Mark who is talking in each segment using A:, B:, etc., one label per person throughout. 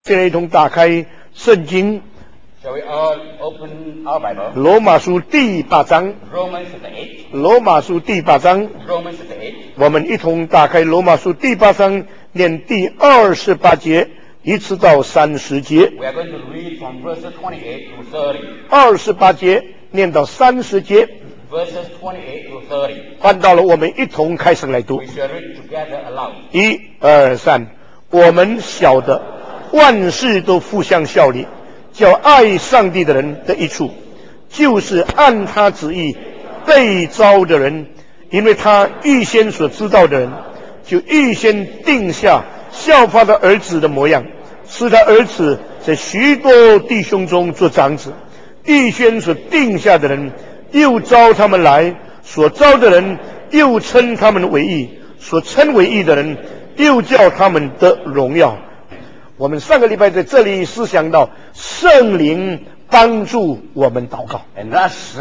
A: 现在一同打开圣经
B: Shall we all open our Bible?
A: 罗马书第8章
B: Romans chapter 8.
A: 罗马书第8章
B: Romans chapter 8.
A: 我们一同打开罗马书第8章念第28节一直到30节
B: We are going to read from verses 28 to
A: 28节念到30节
B: 30. Verses 28 to 30.
A: 翻到了我们一同开始来读
B: We shall read together aloud.
A: 1、2、3我们晓得万事都互相效力叫爱上帝的人的益处就是按他旨意被召的人因为他预先所知道的人就预先定下效法他儿子的模样使他儿子在许多弟兄中做长子预先所定下的人又召他们来所召的人又称他们为义所称为义的人又叫他们得荣耀我们上个礼拜在这里思想到圣灵帮助我们祷告
B: And last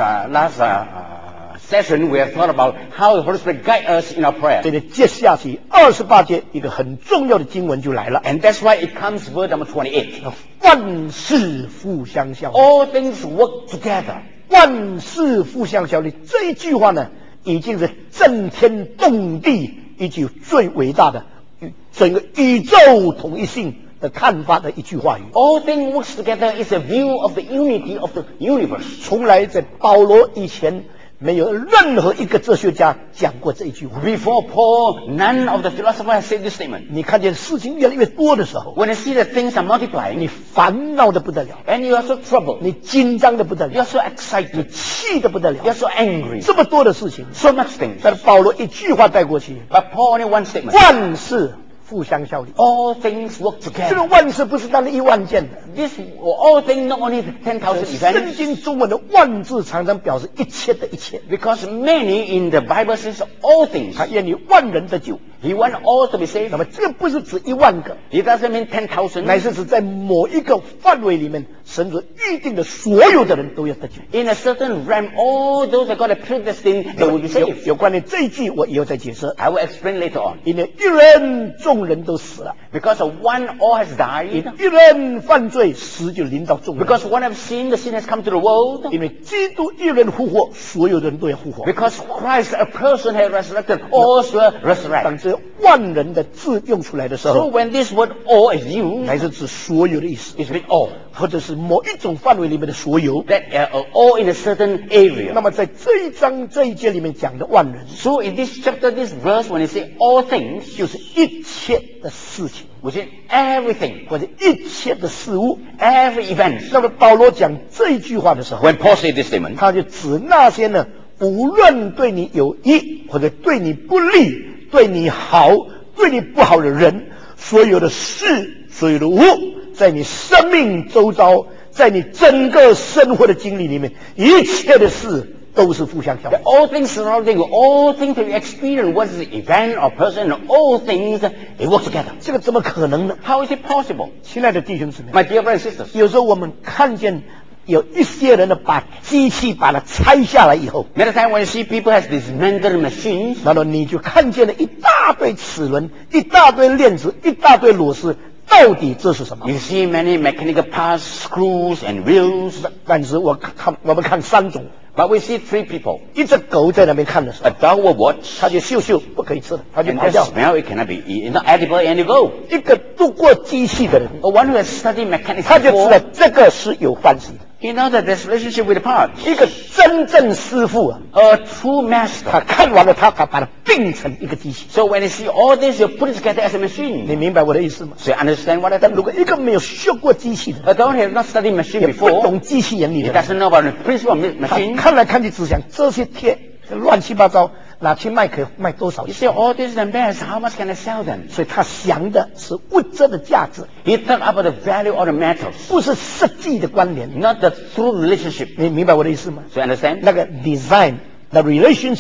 B: session we have thought about how the Holy Spirit guides us in our prayer.
A: 这里接下去28节一个很重要的经文就来了
B: And that's why it comes verse number 28.
A: 万事互相效力
B: All things work together.
A: 万事互相效力这一句话呢已经是震天动地一句最伟大的整个宇宙统一性的看法的一句话语
B: All things work together is a view of the unity of the universe.
A: 从来在保罗以前没有任何一个哲学家讲过这一句话
B: Before Paul, none of the philosophers said this statement.
A: 你看见事情越来越多的时候
B: When you see that things are multiplying,
A: 你烦恼的不得了
B: and you are so troubled,
A: 你紧张的不得
B: you are
A: 了
B: so
A: 你
B: excited,
A: 气的不得
B: you are
A: 了
B: so angry,
A: 这么多的事情
B: so much things.
A: 但是保罗一句话带过去
B: But Paul only one statement.
A: 万事互相效力
B: All things work
A: 这
B: together.
A: 个万事不是单单10000件的
B: This all things not only 10,000
A: 圣
B: events,
A: 经中文的万字常常表示一切的一切
B: because many in the Bible says all things.
A: 他愿你万人得救
B: He wants all to be saved.
A: 那么这个不是指10000个
B: It doesn't mean 10,000.
A: 乃是指在某一个范围里面神所预定的所有的人都要得救
B: In a certain realm, all those that God has predestined, they will be
A: 有
B: saved.
A: 有关于这一句我以后再解释
B: I will explain later on.
A: 因为一人众人都死了
B: Because of one, all has died.
A: 一人犯罪死就临到众人
B: Because one have sinned, the sin has come to the world.
A: 因为基督一人复活所有的人都要复活
B: Because Christ, a person, has resurrected, all shall resurrect.
A: 当这万人的字用出来的时
B: So
A: 候
B: when this word all is used,
A: 乃是指所有的意思
B: it means all.
A: 或者是某一种范围里面的所有
B: That all in a certain
A: 那
B: area.
A: 么在这一章这一节里面讲的万人
B: So in this chapter, this verse, when it say all things,
A: 就是一切的事情
B: which is everything,
A: 或者一切的事物
B: every event.
A: 那么保罗讲这一句话的时候
B: When Paul said this statement,
A: 他就指那些呢无论对你有益或者对你不利对你好对你不好的人所有的事所有的物在你生命周遭在你整个生活的经历里面一切的事都是互相效力
B: all things surrounding you, all things that you experience, whether it's an event or person, all things, they work together.
A: 这个怎么可能呢
B: How is it possible?
A: 亲爱的弟兄姊妹
B: My dear brothers and sisters,
A: 有时候我们看见有一些人呢把机器把它拆下来以后
B: many times when you see people has dismantled machines,
A: 然后你就看见了一大堆齿轮一大堆链子一大堆螺丝到底这是什么
B: you see many mechanical parts, screws and wheels,
A: 但是我们看3种
B: but we see three people.
A: 一只狗在那边看的时候
B: A dog will watch,
A: 它就嗅嗅不可以吃了它就
B: and
A: 跑
B: the
A: 掉
B: smell, it cannot be eaten, not edible, and you go.
A: 一个读过机器的人
B: But one who has studied mechanics
A: 他就知道
B: before,
A: 这个是有关系的
B: he knows that there's relationship with the parts.
A: 一个真正师傅啊
B: A true master.
A: 他看完了他把它并成一个机器
B: So when you see all this, you put it together as a machine.
A: 你明白我的意思吗
B: So you understand what I
A: 但
B: mean?
A: 如果一个没有学过机器的
B: A dog has not studied machine
A: 也不
B: before,
A: 懂机器原理
B: he
A: 的人
B: doesn't know about the principle of
A: 他
B: machine.
A: 看来看去只想这些铁乱七八糟拿去卖可以卖多少
B: You
A: 钱
B: see, all this and that, how much can I sell them?
A: 所以他想的是物质的价值
B: He thought about the value of the metals,
A: 不是实际的关联
B: not the true relationship.
A: 你明白我的意思吗
B: So you understand?
A: 那个 design the relationship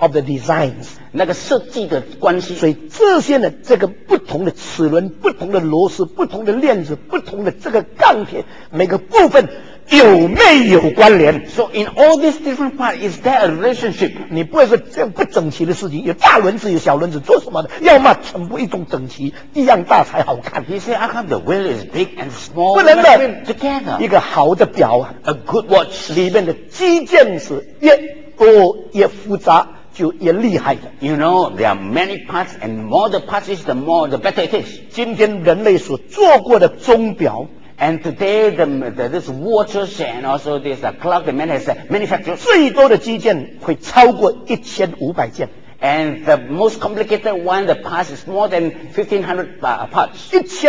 A: of the designs。
B: 那个设计的关系。
A: 所以这些呢，这个不同的齿轮、不同的螺丝、不同的链子、不同的这个钢铁，每个部分有没有关联
B: ？So in all these different parts, is there a relationship？
A: 你不会说这样不整齐的事情，有大轮子有小轮子，做什么的？要么全部一种整齐，一样大才好看。
B: He said, "How come the wheel is big and small?
A: 不能的
B: together."
A: 一个好的表啊
B: A good watch
A: 里面的基件是越多越复杂，就越厉害的。
B: You know, there are many parts, and more the parts is, the better it is.
A: 今天人类所做过的钟表。
B: And today, this watches and also this clock, the man has manufactured.
A: 最多的基件会超过1500件。
B: And the most complicated one, the parts is more than 1,500 parts.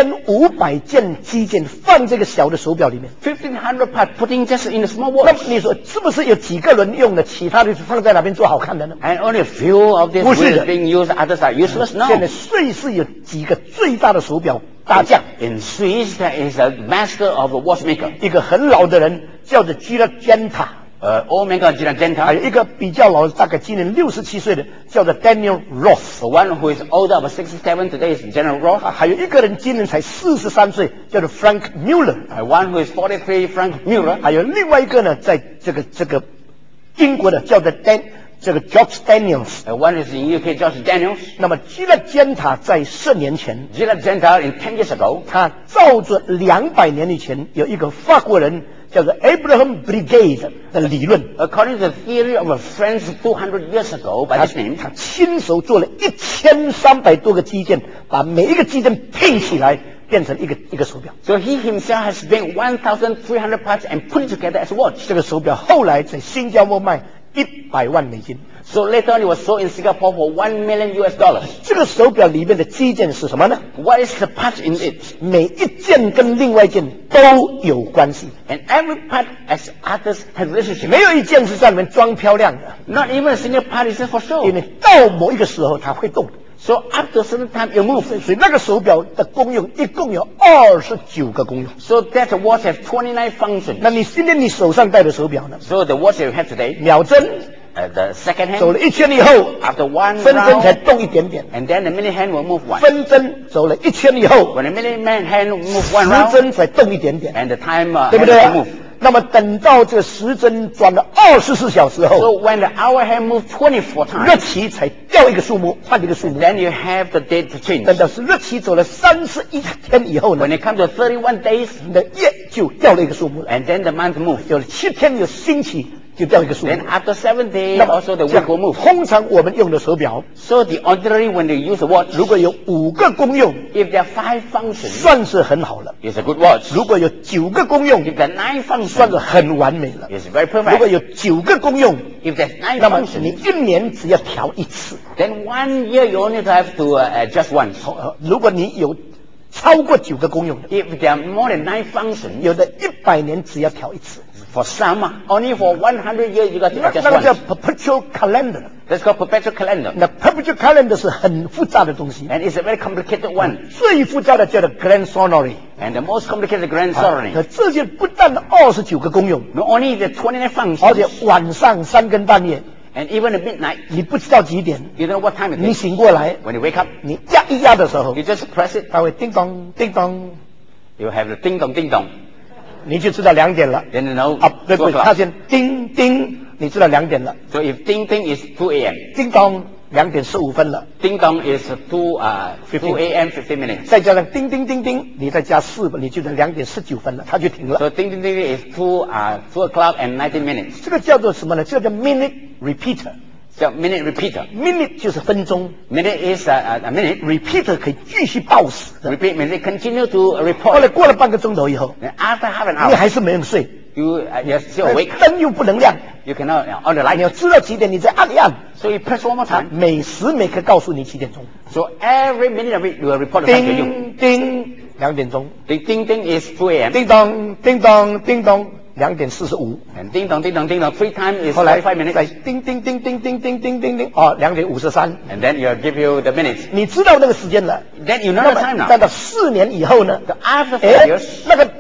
A: 1500件基件放这个小的手表里面。
B: 1,500 parts putting just in a small
A: 那
B: watch.
A: 你说是不是有几个人用的，其他的放在哪边做好看的呢？
B: And only a few of these
A: 不是的。
B: wheels being used, others are useless. No.
A: 现在瑞士有几个最大的手表大匠。
B: In Swiss, there is a master of a watchmaker.
A: 一个很老的人叫做 Giorgenta。
B: Old man called Giorgenta.
A: 还有一个比较老，大概今年67岁的，叫做 Daniel Roth。
B: The one who is older, about 67 today, is General Roth.
A: 还有一个人今年才43岁，叫做 Frank Muller。
B: One who is 43, Frank Muller.
A: 还有另外一个呢，在这个英国的叫做这个 George Daniels。
B: One is in UK, George Daniels.
A: 那么基勒尖塔在10年前，
B: Giorgenta, in 10 years ago,
A: 他照着200年以前有一个法国人叫做 Abraham Brigade 的理论，
B: according to the theory of a French 200 years ago by this name,
A: 他亲手做了1300多个基件，把每一个基件拼起来变成一个手表。
B: so he himself has made 1,300 parts and put it together as a watch.
A: 这个手表后来在新加坡卖100万美金。
B: So later on, it was sold in Singapore for $1 million.
A: 这个手表里面的基件是什么呢？
B: What is the part in it?
A: 每一件跟另外一件都有关系，
B: And every part as others have relationship.
A: 没有一件是在里面装漂亮的，
B: Not even a single part is just for
A: 因
B: show.
A: 为到某一个时候它会动的。
B: So up to a certain time, it moves.
A: 所以那个手表的功用一共有29个功用。
B: So that watch has 29 functions.
A: 那你今天你手上戴的手表呢？
B: So the watch that you have today,
A: 秒针
B: the second
A: 走
B: hand,
A: 了1圈以后，
B: after one
A: 分针才
B: round,
A: 动一点点。
B: and then the minute hand will move one.
A: 分针走了1圈以后，
B: When the minute hand move one
A: 时
B: round,
A: 针才动一点点，
B: and the time
A: 对不
B: hand
A: 对
B: will
A: 啊
B: move.？
A: 那么等到这个时针转了24小时
B: So
A: 后，
B: when the hour hand moves 24
A: 日
B: times,
A: 期才掉一个数目，换一个数目。
B: then you have the date to change.
A: 等到是日期走了31天以后呢，
B: When it comes to 31 days,
A: 你的月就掉了一个数目了。
B: and then the month moves.
A: 有了7天有星期就掉一个数目。
B: Then after 7 days,
A: 那么
B: also the
A: 这样
B: week will move.
A: 通常我们用的手表，
B: So the ordinary, when they use a watch,
A: 如果有5个功用，
B: if there are 5 functions,
A: 算是很好了；
B: it's a good watch.
A: 如果有9个功用，
B: If there are 9
A: 算是
B: functions,
A: 很完美了；
B: it's very
A: 如果
B: perfect.
A: 有9个功用，
B: If there's 9
A: 那么你
B: functions,
A: 1年只要调1次。
B: then 1 year you only have to adjust once.
A: 如果你有超过9个功用的，
B: If there are more than 9 functions,
A: 有的100年只要调1次。
B: for some, only for 100 years you got to
A: 那
B: adjust
A: 个叫
B: once.
A: perpetual calendar。
B: That's called perpetual calendar.
A: 那 perpetual calendar 是很复杂的东西，
B: And it's a very complicated one.
A: 最复杂的叫做 grand sonnery。
B: And the most complicated grand ceremony.
A: 那这些不但29个功用，
B: Not only the 29
A: 而且
B: functions,
A: 晚上3更半夜，
B: and even at midnight,
A: 你不知道几点，
B: you don't know what time it
A: 你
B: is.
A: 醒过来，
B: When you wake up,
A: 你压一压的时候
B: you，just press it.
A: 它会叮咚叮咚，
B: You have the ding dong ding dong.
A: 你就知道2点了。
B: Then you know
A: 啊，对
B: 2
A: 不对？它
B: o'clock.
A: 先叮叮，你知道2点了。
B: So if ding ding is 2 a.m.,
A: 叮咚，2点15分了。
B: ding dong is 2 a.m. 15 minutes.
A: 再加上叮叮叮叮，你再加4分，你就2点19分了，它就停了。
B: So ding ding ding is 2 o'clock and 19 minutes.
A: 这个叫做什么呢？这个叫 minute repeater。
B: So minute repeater.
A: minute 就是分钟
B: Minute is a minute.
A: ，repeater 可以继续报时的。
B: Repeat means it continue to
A: 后
B: report.
A: 来过了半个钟头以后，
B: Then after half an
A: 你
B: hour,
A: 还是没有睡，
B: you're still awake.
A: 灯又不能亮，
B: You cannot on the
A: 你
B: light.
A: 要知道几点，你再按一按，
B: So you press one more
A: 它
B: time.
A: 每时每刻告诉你几点钟。
B: So every minute of it, you will report the time to you.
A: 叮叮，2点钟，
B: Ding ding ding is 2 a.m.
A: 叮咚叮咚叮咚，2点45。
B: And ding dong ding dong ding dong 3 times is
A: 后来
B: 45
A: 再
B: minutes.
A: 叮叮叮叮叮叮叮叮叮，哦，2点53。
B: And then you'll give you the minutes.
A: 你知道那个时间了。
B: Then you know
A: 那
B: the time
A: 么
B: now.
A: 等到4年以后呢？
B: So after 4
A: 哎
B: years,，
A: 那个不动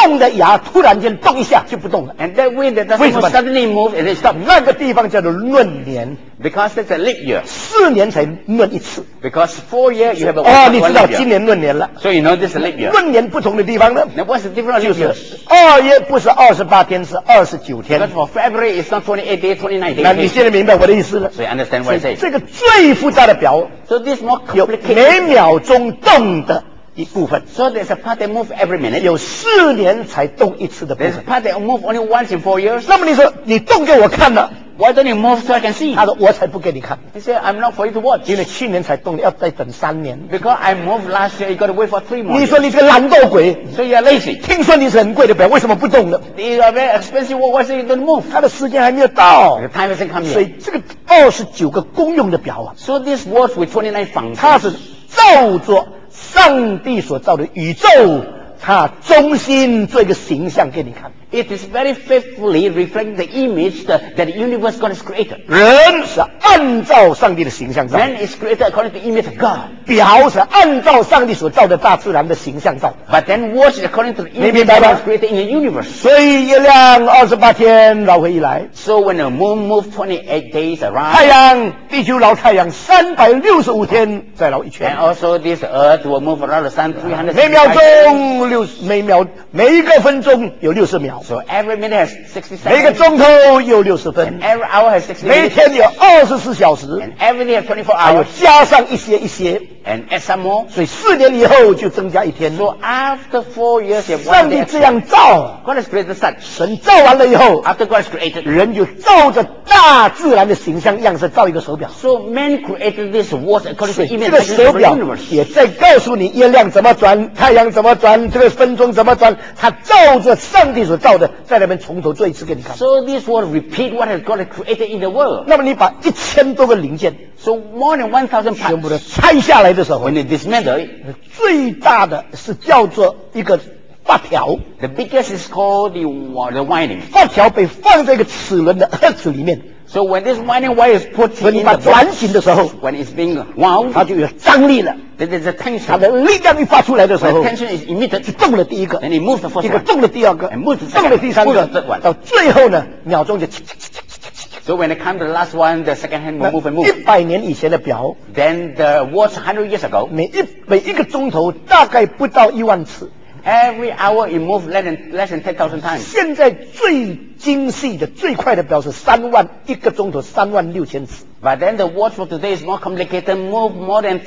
A: 动的牙突然间动一下就不动了。
B: And that way that
A: 为什么？
B: decimal suddenly moves and it stops.
A: 那个地方叫做闰年，
B: Because it's a leap year.
A: 4年才闰一次。
B: Because 4 years you have a
A: 哦，
B: one
A: 你知道
B: leap year.
A: 今年闰年了。
B: So you know this is a leap year.
A: 闰年不同的地方呢，
B: Now what's the difference
A: 就
B: of leap
A: 是
B: years?
A: 2月不是28天，是29
B: Because
A: 天。
B: for February it's not 28 days, 29
A: 那你
B: days.
A: 现在明白我的意思了？
B: So you understand what I say?
A: 这个最复杂的表
B: So this is more
A: 有每
B: complicated.
A: 秒钟动的一部分，
B: So there's a part that moves every minute.
A: 有4年才动一次的部
B: There's
A: 分
B: a。part that moves only once in 4 years.
A: 那么你说你动给我看了，
B: Why don't you move so I can see?
A: 他说我才不给你看，
B: He said, I'm not for you to watch.
A: 因为去年才动，要再等3年。
B: Because I moved last year, you got to wait for 3 more
A: 你
B: years.
A: 说你这个懒惰鬼，
B: So you're lazy.
A: 听说你是很贵的表，为什么不动呢？
B: These are very expensive. Why say you don't move?
A: 它的时间还没有到
B: The，time hasn't come
A: 所
B: yet.
A: 以这个29个公用的表啊，
B: So this watch with 29 functions.
A: 它是照着上帝所造的宇宙，它中心做一个形象给你看。
B: It is very faithfully reflecting the image that the universe God has created.
A: 人是按照上帝的形象造的，
B: Man is created according to the image of God.
A: 表是按照上帝所造的大自然的形象造的。
B: But then watch is according to the
A: 明
B: image
A: 白
B: God
A: 吗？
B: has created in the universe.
A: 所以月亮28天绕回一来，
B: So when the moon moves 28 days
A: 太
B: around,
A: 阳地球绕太阳365天再绕一
B: and
A: 圈，
B: also this earth will move around the sun
A: 每秒
B: 365 days.
A: 钟每一个分钟有60秒，
B: So every minute has 60
A: 每个
B: seconds.
A: 钟头有60分，
B: Every hour has 60
A: 每
B: minutes.
A: 天有24小时，
B: And every day has 24
A: 还有
B: hours.
A: 加上一些，
B: And add some more.
A: 所以4年以后就增加一天。
B: So after 4 years, you have
A: 上
B: one
A: 帝
B: day
A: 这
B: extra.
A: 样造，
B: God has created such.
A: 神造完了以后，
B: After God has created,
A: 人就照着大自然的形象样式造一个手表。
B: so man created this watch according to
A: 所
B: the
A: 以
B: image
A: 这个
B: of
A: 手
B: the
A: 表
B: universe.
A: 也在告诉你月亮怎么转，太阳怎么转，这个分钟怎么转，它照着上帝所造的，在那边从头做一次给你看。
B: So this will repeat what has God has created in the world.
A: 那么你把1000多个零件
B: So more than 1,000
A: 全部都
B: parts.
A: 拆下来的时候，
B: When they dismantle it,
A: 最大的是叫做一个发条，
B: the biggest is called the winding.
A: 发条被放在一个齿轮的盒子里面，
B: So when this winding wire is put
A: 所以你
B: in
A: 把
B: the
A: 转
B: box,
A: 紧的时候，
B: when it's being wound,
A: 它就有张力了。
B: then there's a
A: 它
B: tension.
A: 的力量一发出来的时
B: When
A: 候，
B: tension is emitted,
A: 就动了第一个，
B: then it moves the
A: 一
B: first
A: 个
B: one.
A: 动了第二个，
B: And move the second
A: 动了第三
B: one.
A: 个
B: Move the third one.
A: 到最后呢，秒钟就。
B: So when it comes to the last one, the second hand will move and move.
A: 100年以前的表，
B: Then the watch 100 years ago,
A: 每一个钟头大概不到1万次。
B: every hour it moves less than 10,000 times.
A: 现在最精细的、最快的表是一个钟头36000次。
B: But then the watch for today is more complicated, move more than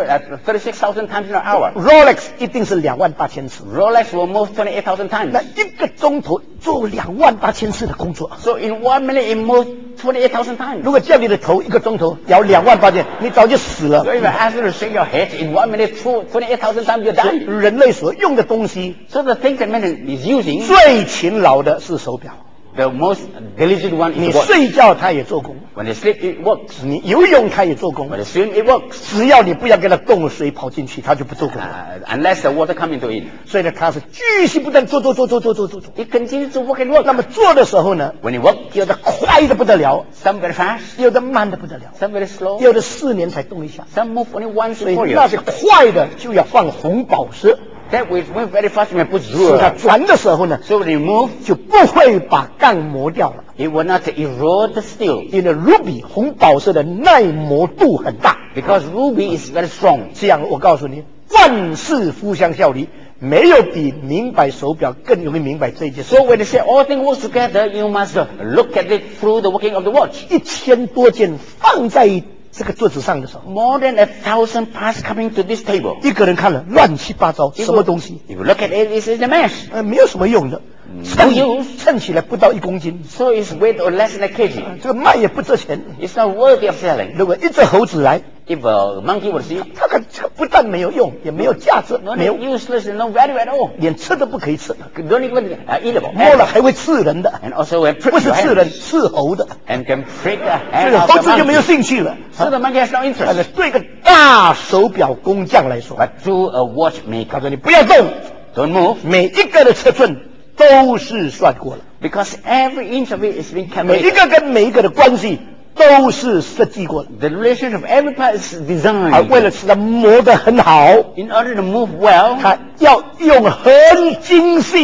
B: 36,000 times in an hour.
A: Rolex 一定是28000次，
B: Rolex will move 28,000
A: 那
B: times.
A: 一个钟头做28000次的工作。
B: So in 1 minute it moves 28,000 times.
A: 如果叫你的头一个钟头摇28000，你早就死了
B: So。if I ask you to shake your head in 1 minute 28,000 times, you die.
A: 人类所用的东西，
B: So the things that man is using,
A: 最勤劳的是手表。
B: the most diligent one
A: 你
B: is watch.
A: 睡觉它也做工，
B: When they sleep, it works.
A: 你游泳它也做工
B: When，they swim, it works.
A: 只要你不要给它动水跑进去，它就不做工了。
B: Unless the water come into it.
A: 所以呢，它是继续不断做。
B: It continues to work and work.
A: 那么做的时候呢，
B: When it works,
A: 有的快的不得了，
B: some very fast,
A: 有的慢的不得了，
B: some very slow,
A: 有的4年才动一下。
B: some move only once
A: 所
B: in
A: 以
B: 4
A: 那
B: years.
A: 些快的就要放红宝石，
B: That will move very fast when it puts
A: 使它
B: rule.
A: 转的时候呢，
B: So when you move,
A: 就不会把杠磨掉了。
B: it will not erode the steel.
A: 因为 ruby 红宝石的耐磨度很大。
B: Because ruby is very strong.
A: 这样我告诉你，万事互相效力，没有比明白手表更容易明白这一件事。
B: So when they say all things work together, you must look at it through the working of the watch.
A: 1000多件放在这个桌子上的时候，
B: More than 1,000 parts coming to this table.
A: 一个人看了乱七八糟，什么东西？
B: If you look at it, this is a mess.
A: 没有什么用的，称起来不到1公斤，
B: So it's weight or less than a kg.
A: 这个卖也不值钱。
B: It's not worthy of selling.
A: 如果一只猴子来，
B: If a monkey would see,
A: 它不但没有用，也没有价值，
B: not
A: 没有
B: useless and no value at all.
A: 连吃都不可以吃，
B: Don't even eatable.
A: 摸了还会刺人的，
B: And also when
A: 不
B: prick
A: 是
B: your
A: 刺人，
B: hand
A: 刺猴的。
B: and can prick the
A: 所
B: hand
A: 以
B: of
A: 猴
B: the
A: 子就没有
B: monkey.
A: 兴趣了。
B: So the monkey has no
A: 但是
B: interest.
A: 对一个大手表工匠来说，
B: But to a
A: 他
B: watchmaker,
A: 说你不要动，
B: don't move
A: 每一个的尺寸都是算过了，
B: because every inch of it is being
A: 每一
B: calculated.
A: 个跟每一个的关系都是设计过的，
B: The relation of every part is
A: 而
B: designed.
A: 为了使它磨得很好，
B: In order to move well,
A: 他要用很精细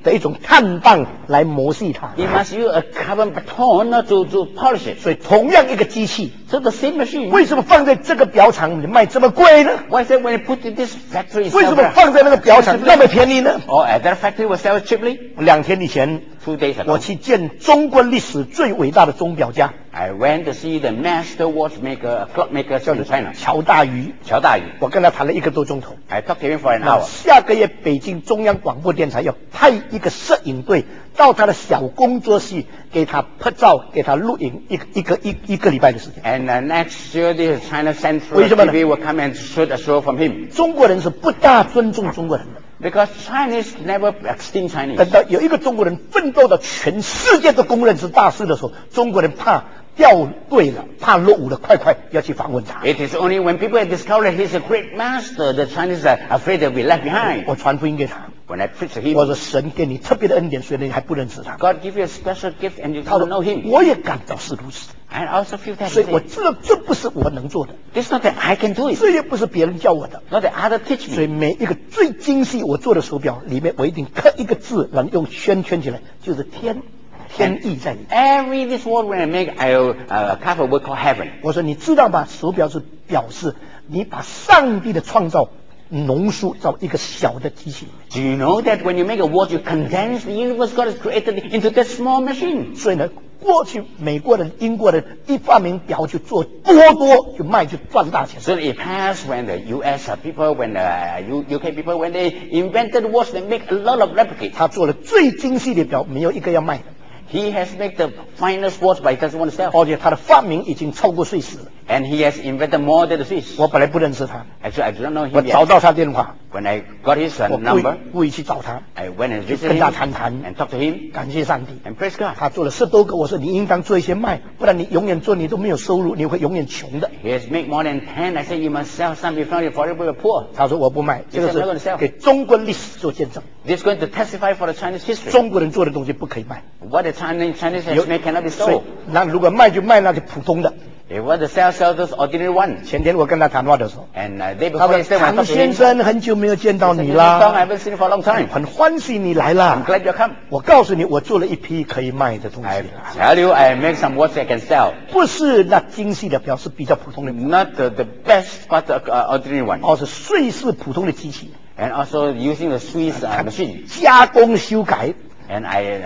A: 的一种碳棒来磨细它。
B: He must use a carbon baton to polish it.
A: 所以同样一个机器，
B: So the same machine.
A: 为什么放在这个表厂里卖这么贵呢？
B: Why is it when you put in this factory,
A: 为什么放在那个表厂那么便宜呢？
B: or at that factory will sell it cheaply?
A: 2天以前，
B: 2 days
A: 我
B: ago,
A: 去见中国历史最伟大的钟表家，
B: I went to see the master watchmaker, clockmaker
A: 叫
B: in
A: 做
B: China,
A: 乔大瑜。
B: 乔大宇。
A: 我跟他谈了1个多钟头。
B: I talked to him for an
A: 那
B: hour.
A: 下个月北京中央广播电台要派一个摄影队到他的小工作室，给他拍照，给他录影一个礼拜的时间。
B: And next year, the China Central
A: 为什么呢？
B: TV will come and shoot a show from him.
A: 中国人是不大尊重中国人的。
B: Because Chinese never esteem
A: 等
B: Chinese.
A: 到有一个中国人奋斗到全世界都公认是大师的时候，中国人怕掉队了，怕落伍了，快要去访问他。
B: It is only when people have discovered he's a great master, the Chinese are afraid they'll be left behind.
A: 我传福音给他，
B: When I preach to
A: 我
B: him,
A: 说神给你特别的恩典，虽然你还不认识他。
B: God give you a special gift and you
A: 他
B: don't
A: 说
B: know him.
A: 我也感到是如此，
B: I also feel that.
A: 所以我知道这不是我能做的，
B: It's not that I can do it,
A: 这也不是别人教我的。
B: not that other teach
A: 所以
B: me.
A: 每一个最精细我做的手表里面，我一定刻一个字，然后用圈圈起来，就是天意在里面。
B: Every this word when I make, I'll carve a word called heaven.
A: 我说你知道吗？手表是表示你把上帝的创造浓缩到一个小的机器里面。
B: Do you know that when you make a watch, you condense the universe God has created into that small machine?
A: 所以呢，过去美国人、英国人一发明表就做多就卖就赚大钱。
B: So it passed when the U.S. people, when the UK people, when they invented the watch, they make a lot of replicates.
A: 他做了最精细的表，没有一个要卖的，
B: He has made the finest watch, but he doesn't want to sell.
A: 而且他的发明已经超过瑞士了。
B: And he has invented more than the Swiss.
A: 我本来不认识他，
B: Actually, I do not know
A: 我
B: him
A: 找
B: yet.
A: 到他电话，
B: When I got his
A: 我
B: number,
A: 故意去找他，
B: I went and
A: 就
B: visited
A: 跟
B: him
A: 他谈谈，
B: and talked to him
A: 感谢上帝。
B: and praise God.
A: 他做了10多个，我说你应当做一些卖，不然你永远做你都没有收入，你会永远穷的。
B: He has made more than 10. I said, you must sell some before you forever poor.
A: 他说我不卖，这个
B: said, "I'm not gonna
A: 是
B: sell."
A: 给中国历史做见证，
B: This is going to testify for the Chinese history.
A: 中国人做的东西不可以卖。
B: What the Chinese has made cannot be
A: 所以
B: sold.
A: 那如果卖就卖那就普通的。
B: They want to sell those ordinary ones.
A: 前天我跟他谈话的时候，
B: And day
A: 他
B: before
A: 说
B: yesterday, when I
A: 唐
B: talked to
A: 先
B: him,
A: 生很久没有见到
B: he said,
A: 你
B: "Mr. Tong, I
A: 啦，
B: haven't seen you for a long time.
A: 很欢喜你来
B: I'm
A: 了。
B: glad you come.
A: 我告诉你，我做了一批可以卖的东西
B: I，tell you, I make some watch I can sell.
A: 不是那精细的表，是比较普通的表，
B: Not the best, but the ordinary one.
A: 而是瑞士普通的机器，
B: And also using the Swiss machine.
A: 加工修改，
B: And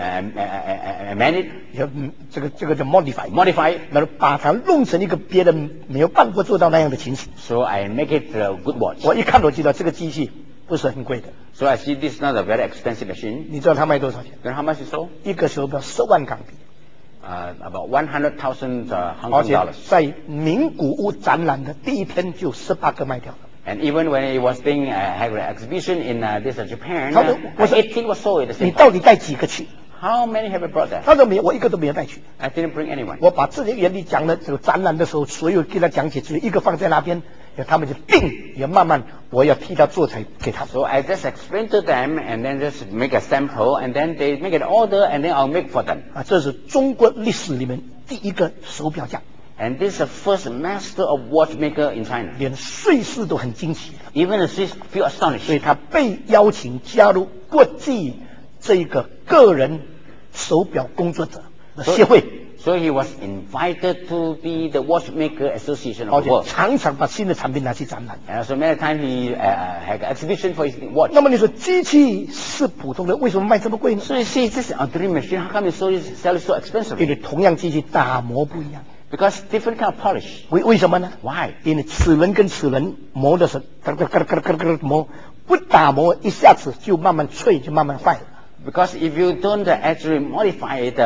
B: I made it,
A: 这个叫 modify，
B: modify it.
A: 然后把它弄成一个别人没有办法做到那样的情形。
B: So I make it a good watch.
A: 我一看我知道这个机器不是很贵的，
B: So I see this is not a very expensive machine.
A: 你知道它卖多少钱？
B: Then how much is sold?
A: 一个手表10万港币，
B: About 100,000 Hong
A: 而
B: Kong
A: 且
B: dollars.
A: 在名古屋展览的第一天就18个卖掉了。
B: And even when it was being had an exhibition in this Japan,
A: 他说我说
B: 18 was sold at the
A: 你
B: same time.
A: 到底带几个去？
B: How many have I brought there?
A: 他说没有，我一个都没有带去。
B: I didn't bring anyone.
A: 我把自己原理讲了，这个展览的时候，所有给他讲解，只有一个放在那边，他们就定，也慢慢我要替他做才给他。
B: So I just explain to them and then just make a sample and then they make an order and then I'll make for them.
A: 啊，这是中国历史里面第一个手表匠，
B: And this is the first master of watchmaker in China.
A: 连瑞士都很惊奇，
B: Even the Swiss feel
A: 所
B: astonished.
A: 以他被邀请加入国际这个个人手表工作者的协会，
B: So he was invited to be the watchmaker association
A: 而
B: of
A: 且
B: the world.
A: 常常把新的产品拿去展览。
B: And so many times he had an exhibition for his watch.
A: 那么你说机器是普通的，为什么卖这么贵呢？
B: So you see, this ordinary machine, how come you sell it so
A: 因
B: expensively?
A: 为同样机器打磨不一样。
B: Because different kind of polish.
A: 为什么呢？
B: Why?
A: 因为齿轮跟齿轮磨的是咯咯咯咯咯咯磨，不打磨一下子就慢慢脆，就慢慢坏了。
B: Because if you don't actually modify it,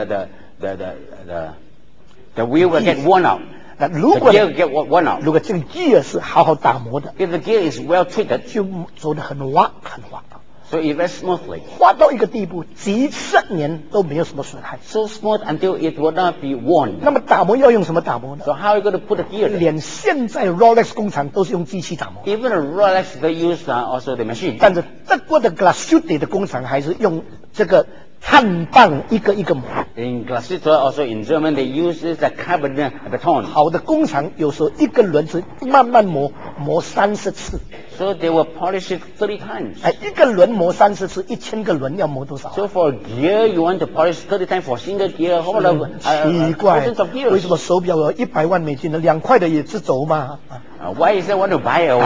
B: the wheel will get worn out.
A: 那如
B: The
A: 果
B: gear will get worn out.
A: 如果这个 gear 是好好打磨的，
B: If the gear is well treated,
A: 就走得很滑很滑，
B: so it very smoothly.
A: 滑到一个地步，几十年都没有什么损害。
B: So smooth until it will not be worn.
A: 那么打磨要用什么打磨呢？
B: So how are you going to put the gear there?
A: 连现在 Rolex 工厂都是用机器打磨，
B: Even the Rolex, they use also the machine.
A: 但是德国的 Glashütte 的工厂还是用这个碳棒一个一个磨。
B: In Glashütte, also in German, they use this carbon baton.
A: 好的工厂有时候一个轮子慢慢磨，磨30次。
B: So they will polish it 30 times.
A: 一个轮磨30次，1000个轮要磨多少？
B: So for a gear, you want to polish 30 times for a single gear. How about
A: 奇怪，
B: thousands of gears?
A: 为什么手表有100万美金的，2块的也是轴嘛？
B: Why is that want to buy a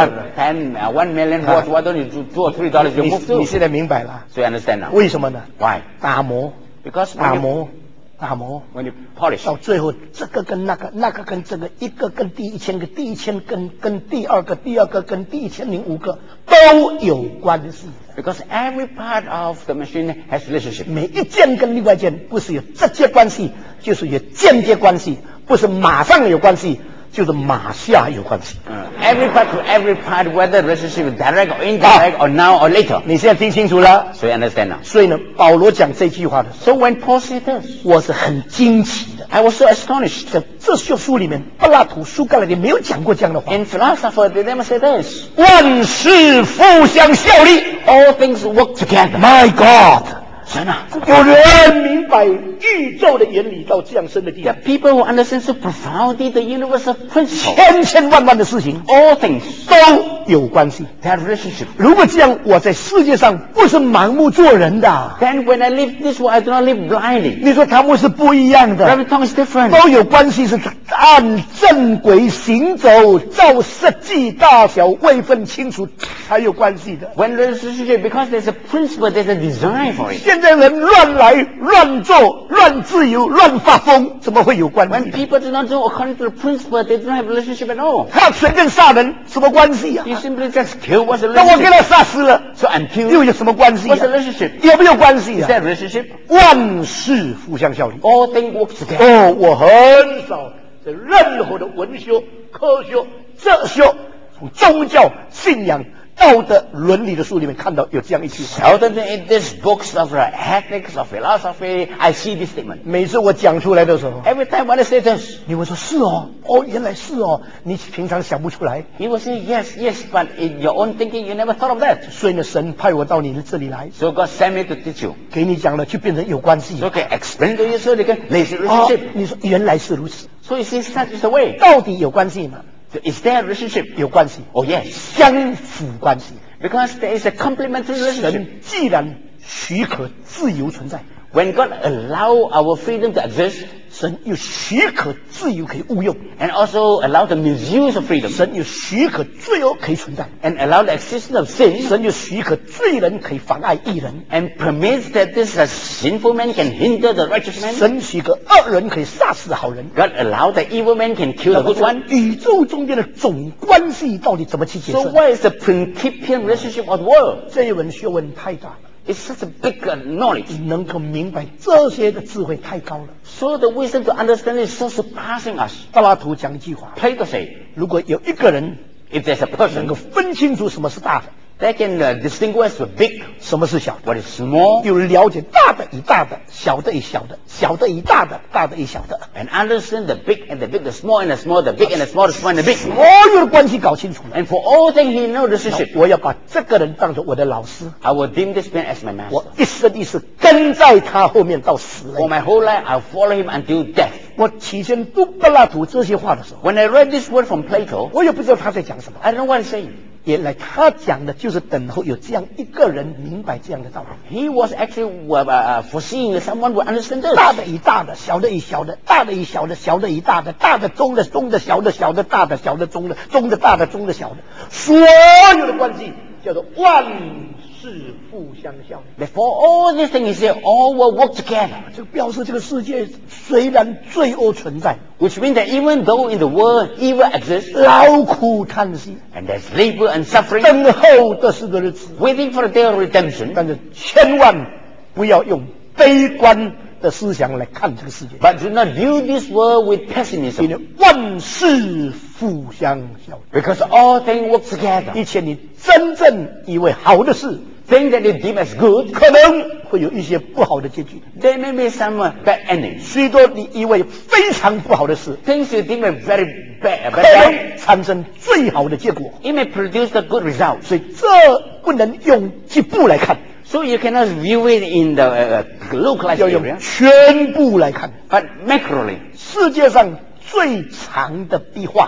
B: 1 million watch? Why don't you do $2 or $3? You move
A: 你
B: too.
A: 现在明白了？
B: So you understand now?
A: 为什么呢？
B: Why?
A: 打磨，
B: Because
A: 打
B: when you,
A: 磨，打磨，
B: when you polish,
A: 到最后这个跟那个，那个跟这个，一个跟第1000个，第1000跟第2个，第2个跟第1005个都有关系。
B: because every part of the machine has relationship.
A: 每一件跟另外一件不是有直接关系，就是有间接关系，不是马上有关系，就是马下有关系。
B: Every part to every part, whether relationship is direct or indirect or now or later.
A: 你现在听清楚了？
B: So you understand now?
A: 所以呢，保罗讲这句话的时
B: So when Paul said this,
A: 候，我是很惊奇的。
B: I was so astonished.
A: 在这些书里面，柏拉图、苏格拉底没有讲过这样的话。
B: In philosopher, they never say this.
A: 万事互相效力。
B: All things work together.
A: My God！
B: 神啊，
A: 有人明白宇宙的原理到这样深的地
B: the
A: 步，
B: people who understand so profoundly the universal principle.
A: 千千万万的事情
B: All things
A: 都有关系。
B: they have relationship.
A: 如果这样，我在世界上不是盲目做人的。
B: Then when I live this way, I do not live blindly.
A: 你说他们是不一样的，
B: Every tongue is different.
A: 都有关系，是按正轨行走，照实际大小位分清楚才有关系的。
B: When there is relationship, because there's a principle, there's a design for it.
A: 现在人乱来、乱做、乱自由、乱发疯，怎么会有关
B: When
A: 系？
B: people do not do according to the principle, they don't have a relationship at all.
A: 他随便杀人，什么关系呀、
B: You simply just kill. What's the
A: 那我给
B: relationship?
A: 他杀死了，
B: So I'm
A: 又
B: killed.
A: 有什么关系
B: What's the
A: 呀、
B: relationship?
A: 有没有关系
B: Is
A: 呀、
B: there a relationship?
A: 万事互相效力。
B: All things work together.
A: 哦，我很少在任何的文学、科学、哲学、从宗教、信仰、道德、伦理的书里面看到有这样一句话。
B: Seldom in these books of ethics, of philosophy, I see this statement.
A: 每次我讲出来的时候，
B: Every time when I say this,
A: 你会说是哦，哦，原来是哦，你平常想不出来。
B: he will say, yes, yes, but in your own thinking, you never thought of that.
A: 所以呢，神派我到你的这里来，
B: So God sent me to teach you.
A: 给你讲了，就变成有关系。
B: So I can explain to you so they can lay the
A: 哦
B: relationship.
A: 你说原来是如此，
B: So you see, such is the way.
A: 到底有关系吗？
B: So is there a relationship?
A: 有关系，
B: Oh, yes.
A: 相辅关系。
B: Because there is a complementary relationship.
A: 神既然许可自由存在，
B: When God allow our freedom to exist
A: 神又许可自由可以误用，
B: and also allow the misuse of freedom
A: 神又许可罪恶可以存在，
B: and allow the existence of sin
A: 神又许可罪人可以妨碍义人，
B: and permits that this sinful man can hinder the righteous man.
A: 神许可恶人可以杀死好人。
B: God allow the evil man can kill
A: 那
B: the
A: 么
B: good one.
A: 宇宙中间的总关系到底怎么去解
B: So
A: 释？
B: what is the principial relationship of the world?
A: 这一门学问太大了，
B: It's such a big knowledge.
A: 能够明白这些的智慧太高了。
B: So the wisdom to understand is so surpassing us.
A: 柏拉图讲一句话：
B: Plato say,
A: 如果有一个人
B: if there's a
A: 能
B: person
A: 够分清楚什么是大的，
B: that can distinguish the big,
A: 什么是小的，
B: what is small,
A: 又了解大的与大的，小的与小的，小的与大的，大的与小的，
B: and understand the big and the big, the small and the small, the big and the small, the small and the big.
A: 所有的关系搞清楚了。
B: And for all things he knows relationship.
A: 我要把这个人当作我的老师，
B: I will deem this man as my
A: 我
B: master.
A: 一生一世跟在他后面到死
B: For
A: 了。
B: my whole life, I'll follow him until death.
A: 我起先读柏拉图这些话的时候，
B: When I read this word from Plato,
A: 我也不知道他在讲什么。
B: I don't know what he's saying.
A: 原来他讲的就是等候有这样一个人明白这样的道理。
B: He was actually foreseeing that someone would understand this.
A: 大的与大的，小的与小的，大的与小的，小的与大的，大的中的，中的小的，小的大的，小的中的，中的大的，中的小的，所有的关系叫做万事互相效力。
B: Therefore, all these things, he said, all will work together.
A: 这表示这个世界虽然罪恶存在，
B: Which means that even though in the world evil exists,
A: 劳苦叹息，
B: and there's labor and suffering,
A: 等候的是个日子，
B: waiting for the day of redemption,
A: 但是千万不要用悲观的思想来看这个世界，
B: but do not view this world with
A: 因
B: pessimism,
A: 为万事互相效力。
B: because all things work together.
A: 一切你真正以为好的事，
B: Things that you deem as good,
A: 可能会有一些不好的结局；
B: there may be some bad endings.
A: 许多你以为非常不好的事，
B: Things you deem as very bad,
A: 可
B: bad,
A: 能产生最好的结果。
B: it may produce the good results.
A: 所以这不能用局部来看，
B: So you cannot view it in the localized
A: 要用
B: area,
A: 全部来看。
B: but macroly.
A: 世界上最长的壁画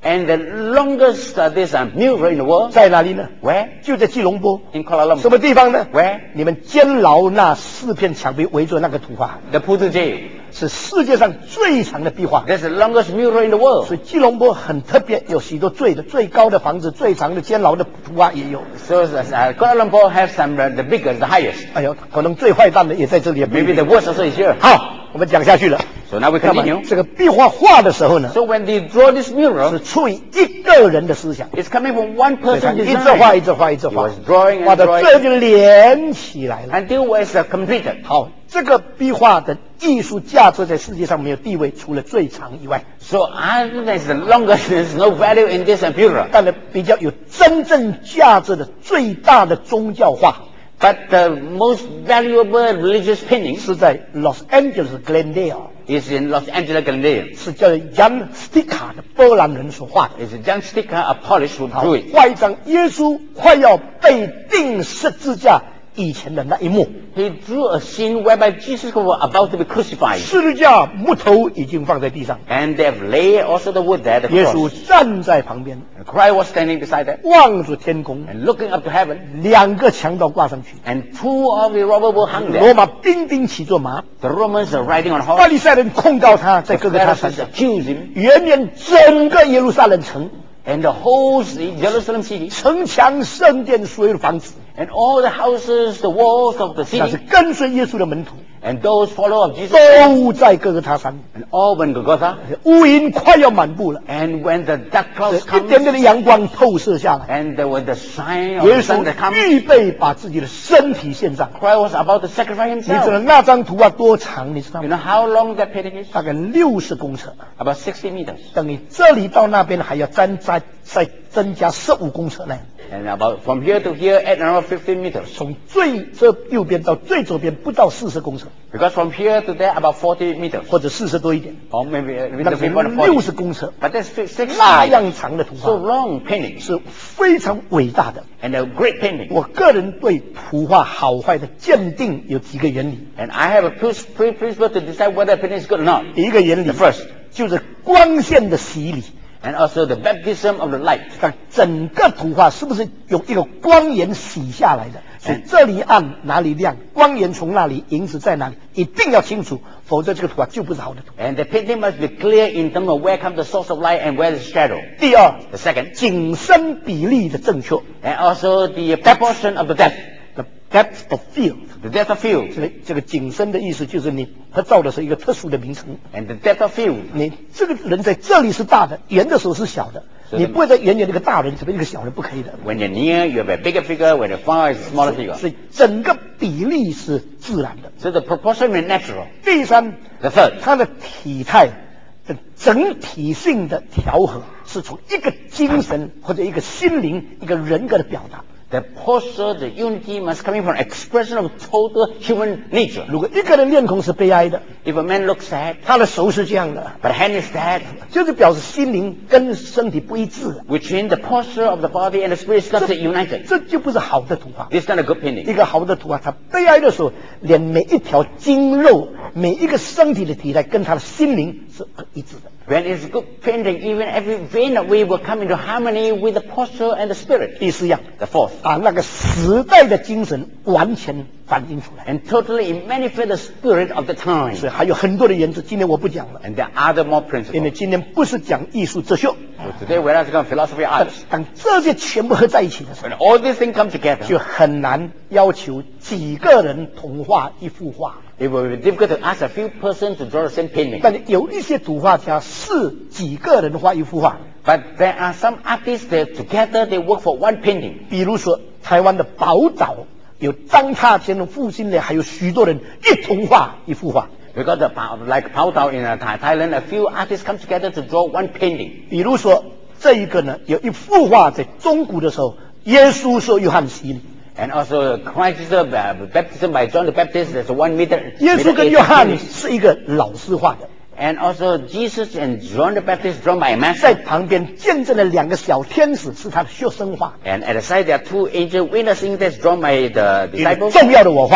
B: And the longest this mural in the world.
A: 在哪里呢？
B: Where?
A: 就在吉隆坡。
B: In Kuala Lumpur.
A: 什么地方呢？
B: Where?
A: 你们监牢那4片墙壁围着那个图画，
B: The Putu Jail.
A: 是世界上最长的壁画。
B: That's the longest mural in the world.
A: 所以吉隆坡很特别，有许多最高的房子、最长的监牢的图画也有。
B: So Kuala Lumpur has some the biggest, the highest.
A: 哎呦，可能最坏蛋的也在这里。
B: Maybe the worst also is here.
A: 好，我们讲下去了。
B: So now we
A: 那么
B: continue.
A: 这个壁画画的时候呢，
B: So when they draw this
A: 是
B: mural,
A: 出于一个人的思想，
B: it's coming from one
A: 所以他
B: person
A: 一直画，一
B: design.
A: 直画，一直
B: He
A: 画
B: was，drawing
A: 画
B: and
A: 到最后
B: drawing
A: 就连起来了。
B: until it was completed.
A: 好，这个壁画的艺术价值在世界上没有地位，除了最长以外。
B: So other than the longest, there's no value in this mural.
A: 但是比较有真正价值的最大的宗教画，
B: But the most valuable religious painting
A: 是在 Los Angeles Glendale，
B: is in Los Angeles, Glendale.
A: 是叫 Jan Stika 的波兰人所画的。
B: It's Jan Stika, a Polish who
A: 好
B: drew it.
A: 画一张耶稣快要被钉十字架以前的那一幕，
B: He drew a scene whereby Jesus was about to be crucified.
A: 十字架木头已经放在地上，
B: And they've laid also the wood there, the
A: 耶稣
B: cross.
A: 站在旁边，
B: And Christ was standing beside that
A: 望着天空，
B: and looking up to heaven.
A: 2个强盗挂上去，
B: And 2 of the robbers were hung
A: 罗
B: there.
A: 马兵丁骑着马，
B: The Romans are riding on
A: 法
B: horse.
A: 利赛人控告他，在
B: The
A: 各个他山
B: Pharisees
A: 上，
B: accused him.
A: 原连整个耶路撒冷城。
B: And the whole city, Jerusalem city,
A: 城墙、圣殿所有的房子，
B: and all the houses, the walls of the
A: 那是
B: city,
A: 跟随耶稣的门徒，
B: and those followers of Jesus,
A: 都在各个他山。
B: and all went Golgotha.
A: 乌云快要满布了，
B: And when the dark clouds
A: 一
B: come,
A: 点点的阳光透射下来，
B: and there was the sign of
A: 耶
B: the sun
A: 稣
B: that comes,
A: 预备把自己的身体献上。
B: Christ was about to sacrifice
A: 你知道
B: himself.
A: 那张图画多长？你知道
B: You
A: 吗？
B: know how long that painting is?
A: 大概60公尺，
B: About 60 meters.
A: 等于这里到那边还要再增加15公尺呢。
B: And about from here to here, at around 15 meters.
A: 从最这右边到最左边不到40公尺，
B: Because from here to there, about 40 meters.
A: 或者40多一点，
B: Or maybe a
A: 那
B: little
A: 是
B: bit more than 40.
A: 60公尺，
B: But that's 60
A: 那
B: meters.
A: 样长的图
B: So
A: 画
B: long painting.
A: 是非常伟大的。
B: And a great painting.
A: 我个人对图画好坏的鉴定有几个原理。
B: And I have a principle to decide whether a painting is good or not.
A: 第一个原理
B: The first.
A: 就是光线的洗礼，
B: And also the baptism of the light.
A: 看整个图画是不是用一个光源洗下来的？所以这里暗哪里亮，光源从哪里，影子在哪里，一定要清楚，否则这个图画就不是好的图。
B: And the painting must be clear in terms of where comes the source of light and where is the shadow.
A: 第二，
B: The second.
A: 景深比例的正确
B: And also the proportion of the depth.
A: ，the depth of field。
B: The depth of field.
A: 这个景深的意思就是它照的是一个特殊的名称。
B: And the depth of field.
A: 你这个人在这里是大的，远的时候是小的，
B: 是的
A: 你不会在远远的一个大人，这边一个小人不可以的。
B: When you're near, you have a bigger figure. When you're far, it's a smaller figure.
A: 所以整个比例是自然的。
B: So the proportion is natural.
A: 第三，
B: The third.
A: 它的体态的整体性的调和，是从一个精神或者一个心灵、一个人格的表达。
B: The posture, the unity must come in from expression of total human nature.
A: 如果一个人面孔是悲哀的，
B: If a man looks sad,
A: 他的手是这样的，
B: but the hand is sad,
A: 就是表示心灵跟身体不一致，
B: which means the posture of the body and the spirit is not united.
A: 这就不是好的图画。
B: This is not a good
A: 一
B: painting.
A: 个好的图画，他悲哀的时候，连每一条筋肉、每一个身体的体态跟他的心灵是一致的。
B: When it's good painting, even every vein of it will come into harmony with the posture and the spirit.
A: 第四样，
B: The fourth.
A: 那个时代的精神完全反映出来。
B: And totally manifest the spirit of the time.
A: 所以还有很多的原则，今天我不讲了，
B: And there are other more
A: 因为
B: principles.
A: 今天不是讲艺术哲学。
B: So today we're not going to philosophy
A: 但
B: arts.
A: 当这些全部合在一起的时候，
B: When all these things come together,
A: 就很难要求几个人同画一幅画。
B: it will be difficult to ask a few persons to draw the same painting.
A: 但有一些图画家是几个人画一幅画，
B: But there are some artists that together they work for one painting.
A: 比如说台湾的宝岛有张大千、傅新磊，还有许多人一同画一幅画。
B: Because like Pao Dao in Thailand, a few artists come together to draw one painting.
A: 比如说这一个呢，有一幅画在中古的时候，耶稣受约翰洗礼，
B: And also Christ Jesus, baptism by John the Baptist, there's a 1 meter.
A: 耶稣跟约翰是一个老师画的，
B: And also Jesus and John the Baptist drawn by a
A: 在
B: master.
A: 旁边见证了2个小天使，是他的学生画。
B: And at the side there are 2 angel witnessing that's drawn by the
A: 一个
B: disciples.
A: 重要的我画，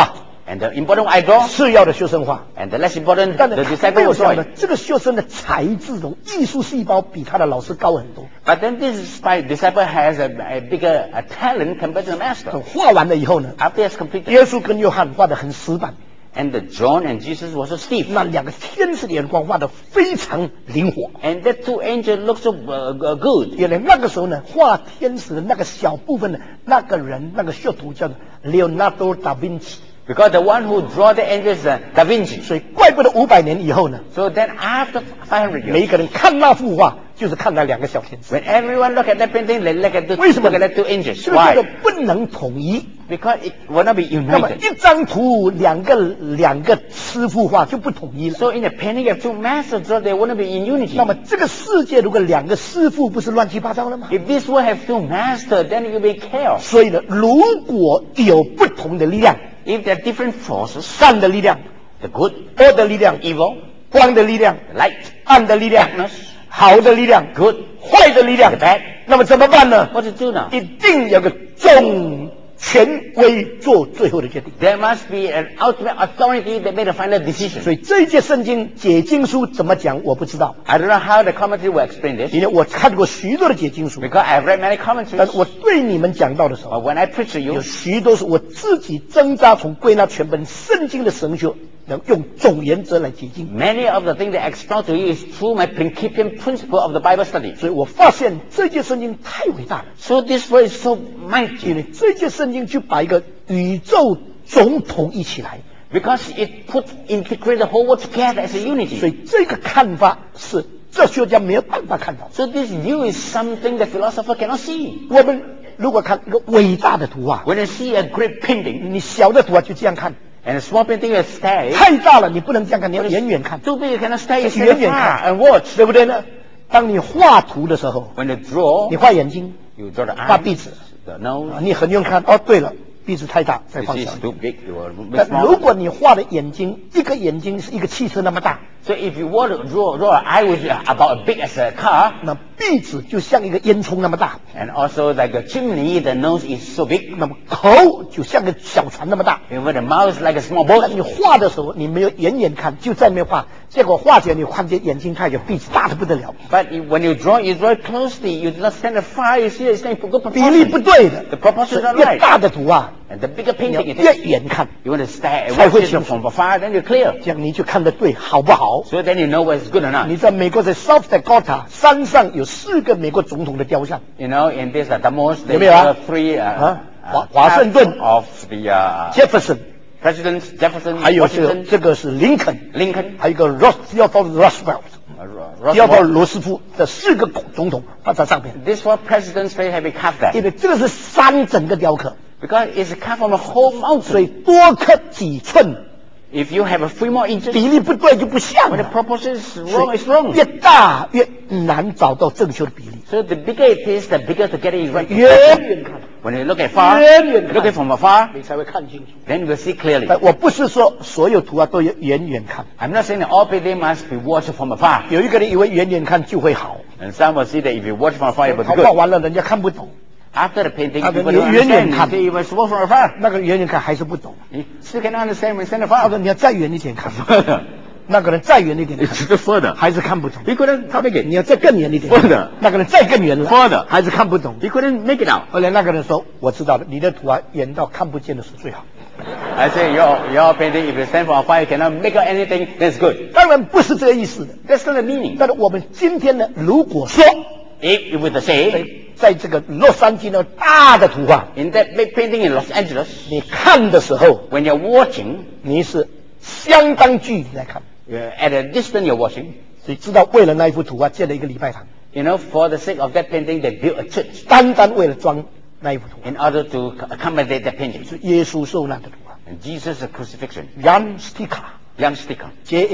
B: And the important I draw,
A: 次要的修身化。
B: and the less important,
A: 但
B: the
A: 是没
B: disciple
A: 有
B: will
A: 想
B: join.
A: 到，这个修身的才智种艺术细胞比他的老师高很多。
B: But then this disciple has a bigger talent compared to the master.
A: 画完了以后呢，
B: After it's completed,
A: 耶稣跟约翰画得很死板，
B: and the John and Jesus was so stiff.
A: 那两个天使的眼光画得非常灵活。
B: And that two angels look so good.
A: 原来那个时候呢，画天使的那个小部分的那个人，那个修图叫做 Leonardo da Vinci。
B: Because the one who draw the angels is Da Vinci.
A: 所以怪不得500年以后呢，
B: So then after 500
A: 每一
B: years,
A: 个人看那幅画就是看那两个小天使。
B: when everyone look at that painting, they look at the
A: 为什么
B: look at the two angels.
A: 这个叫做
B: Why?
A: 不能统一。
B: Because it will not be
A: 那么
B: united.
A: 一张图两个师傅画就不统一了。
B: So in the painting of two masters draw, they wouldn't be in unity.
A: 那么这个世界如果两个师傅不是乱七八糟了吗？
B: If this world have two masters, then it will be chaos.
A: 所以呢，如果有不同的力量，
B: If there are different forces,
A: 善的力量、
B: the good,
A: 恶的力量、
B: evil,
A: 光的力量、
B: the light,
A: 暗的力量、
B: darkness,
A: 好的力量、
B: good,
A: 坏的力量
B: the bad.
A: 那么怎么办呢？
B: What to do now?
A: 一定有个总权威做最后的决定。
B: There must be an ultimate authority that made a final decision.
A: 所以这一节圣经解经书怎么讲，我不知道，
B: I don't know how the commentary will explain this,
A: 因为我看过许多的解经书，
B: because I've read many
A: 但
B: commentaries.
A: 是我对你们讲到的时候，
B: But when I preach to
A: 有
B: you,
A: 许多是我自己挣扎从归纳全本圣经的神学，能用总原则来解经。
B: many of the things that I expound to you is through my Principian principle of the Bible study.
A: 所以我发现这节圣经太伟大了，
B: So this word is so
A: 因
B: mighty
A: 为这节圣经就把一个宇宙总统一起来，
B: because it integrates the whole world together as a
A: 所
B: unity.
A: 以这个看法是哲学家没有办法看到。
B: So this view is something the philosopher cannot see.
A: 我们如果看一个伟大的图画，
B: When you see a great painting
A: 你小的图画就这样看，
B: and a small painting you stare,
A: 太大了你不能这样看，你要远远看，
B: too big you cannot stare, you
A: 远
B: stand
A: 远
B: far
A: 看
B: and watch.
A: 对不对呢？当你画图的时候，
B: When you draw,
A: 你画眼睛，
B: you draw the
A: 画鼻子
B: eyes, the nose.
A: 你很用看，哦，对了，鼻子太大，再
B: You
A: 放
B: see
A: 小
B: it's
A: 一点。
B: too big, you will make
A: 但
B: small.
A: 如果你画的眼睛，一个眼睛是一个汽车那么大，
B: So if you want to draw an eye which is about as big as a car,
A: 那鼻子就像一个烟囱那么大，
B: and also like a chimney, the nose is so big.
A: 那么口就像个小船那么大。
B: And when the mouth is like a small
A: 那
B: boat,
A: 你画的时候，你没有远远看，就在那边画，结果画起来你看见眼睛太小，鼻子大的不得了，
B: but when you draw it closely. You do not stand far. You see it's not good
A: 比例
B: proportion.
A: 不对的。
B: The proportions
A: 所
B: are
A: 以越
B: right.
A: 大的图啊，
B: And the bigger
A: 你要
B: painting it
A: 越
B: is,
A: 远看，
B: you want to stare
A: 才
B: watch
A: 会
B: it
A: 清楚。
B: from afar, then you clear.
A: 这样你就看得对，好不好？
B: So then you know whether it's good or not.
A: 你在美国在 South Dakota 山上有4个美国总统的雕像，
B: You know, in this the most there
A: 有没有啊？
B: are three
A: 华盛顿
B: of the
A: Jefferson，
B: presidents, Jefferson,
A: 还有
B: Washington,
A: 这个是林肯，
B: Lincoln,
A: 还有一个 Roosevelt， 第二个
B: Roosevelt.
A: 罗斯福，这4个总统放在上面，
B: These four presidents face have been carved
A: 因
B: there
A: 为这个是山整个雕刻，
B: because it's carved from a whole
A: 所
B: mountain.
A: 以多刻几寸，
B: If you have a 3 more inches,
A: 比例不对就不像
B: when the
A: 了。
B: proportion is
A: 所
B: wrong,
A: 以
B: it's wrong.
A: 越大越难找到正确的比例。
B: So the bigger it is, the bigger to get it right.
A: 远远看，
B: When you look at far,
A: 远远看
B: look at from afar,
A: 你才会看清楚。
B: then you will see clearly.
A: 我不是说所有图画都要远远看，
B: I'm not saying that all painting must be watched from afar.
A: 有一个人以为远远看就会好，
B: And some will see that if you watch from afar, it will
A: 他
B: be
A: 画
B: good.
A: 完了人家看不懂，
B: After the painting,
A: Ah,
B: people
A: then
B: don't
A: you- you-
B: understand.
A: you-
B: You see, you must watch from afar.
A: 那个远远看还是不懂。
B: You still cannot understand when you stand
A: 他
B: afar.
A: 说你要再远一点看，
B: Further.
A: 那个人再远一点
B: It's
A: 看，
B: still further.
A: 还是看不懂。
B: He couldn't make
A: 你
B: it.
A: 要再更远一点
B: Further
A: 那个人再更远了
B: Further
A: 还是看不懂。
B: He couldn't make it out.
A: 后来那个人说：“我知道了，你的图啊远到看不见的是最好。
B: I say, your painting, if you stand from afar, you cannot make out anything, that's good. ”
A: 当然不是这个意思的。
B: That's not the meaning.
A: 但是我们今天呢，如果说
B: If you would say,
A: 在这个洛杉矶那大的图画，
B: in that big painting in Los Angeles,
A: 你看的时候，
B: when you're watching,
A: 你是相当距离来看，
B: at a distance you're watching,
A: 所以知道为了那一幅图画建了一个礼拜堂，
B: you know, for the sake of that painting, they built a church
A: 单单为了装那一幅图画，
B: in order to accommodate that painting.
A: 是耶稣受难的图画。
B: And Jesus' crucifixion,
A: Jan Stika
B: young sticker,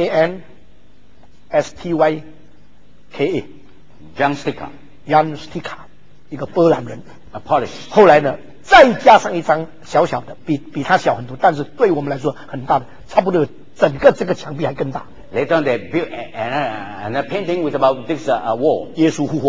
A: JANSTYKA
B: young sticker,
A: Jan Stika 一个波兰人。
B: a Polish.
A: 后来呢，再加上一张小小的，比他小很多，但是对我们来说很大的，差不多整个这个墙壁还更大。
B: Later on, they built a painting with about this wall.
A: 耶稣复活，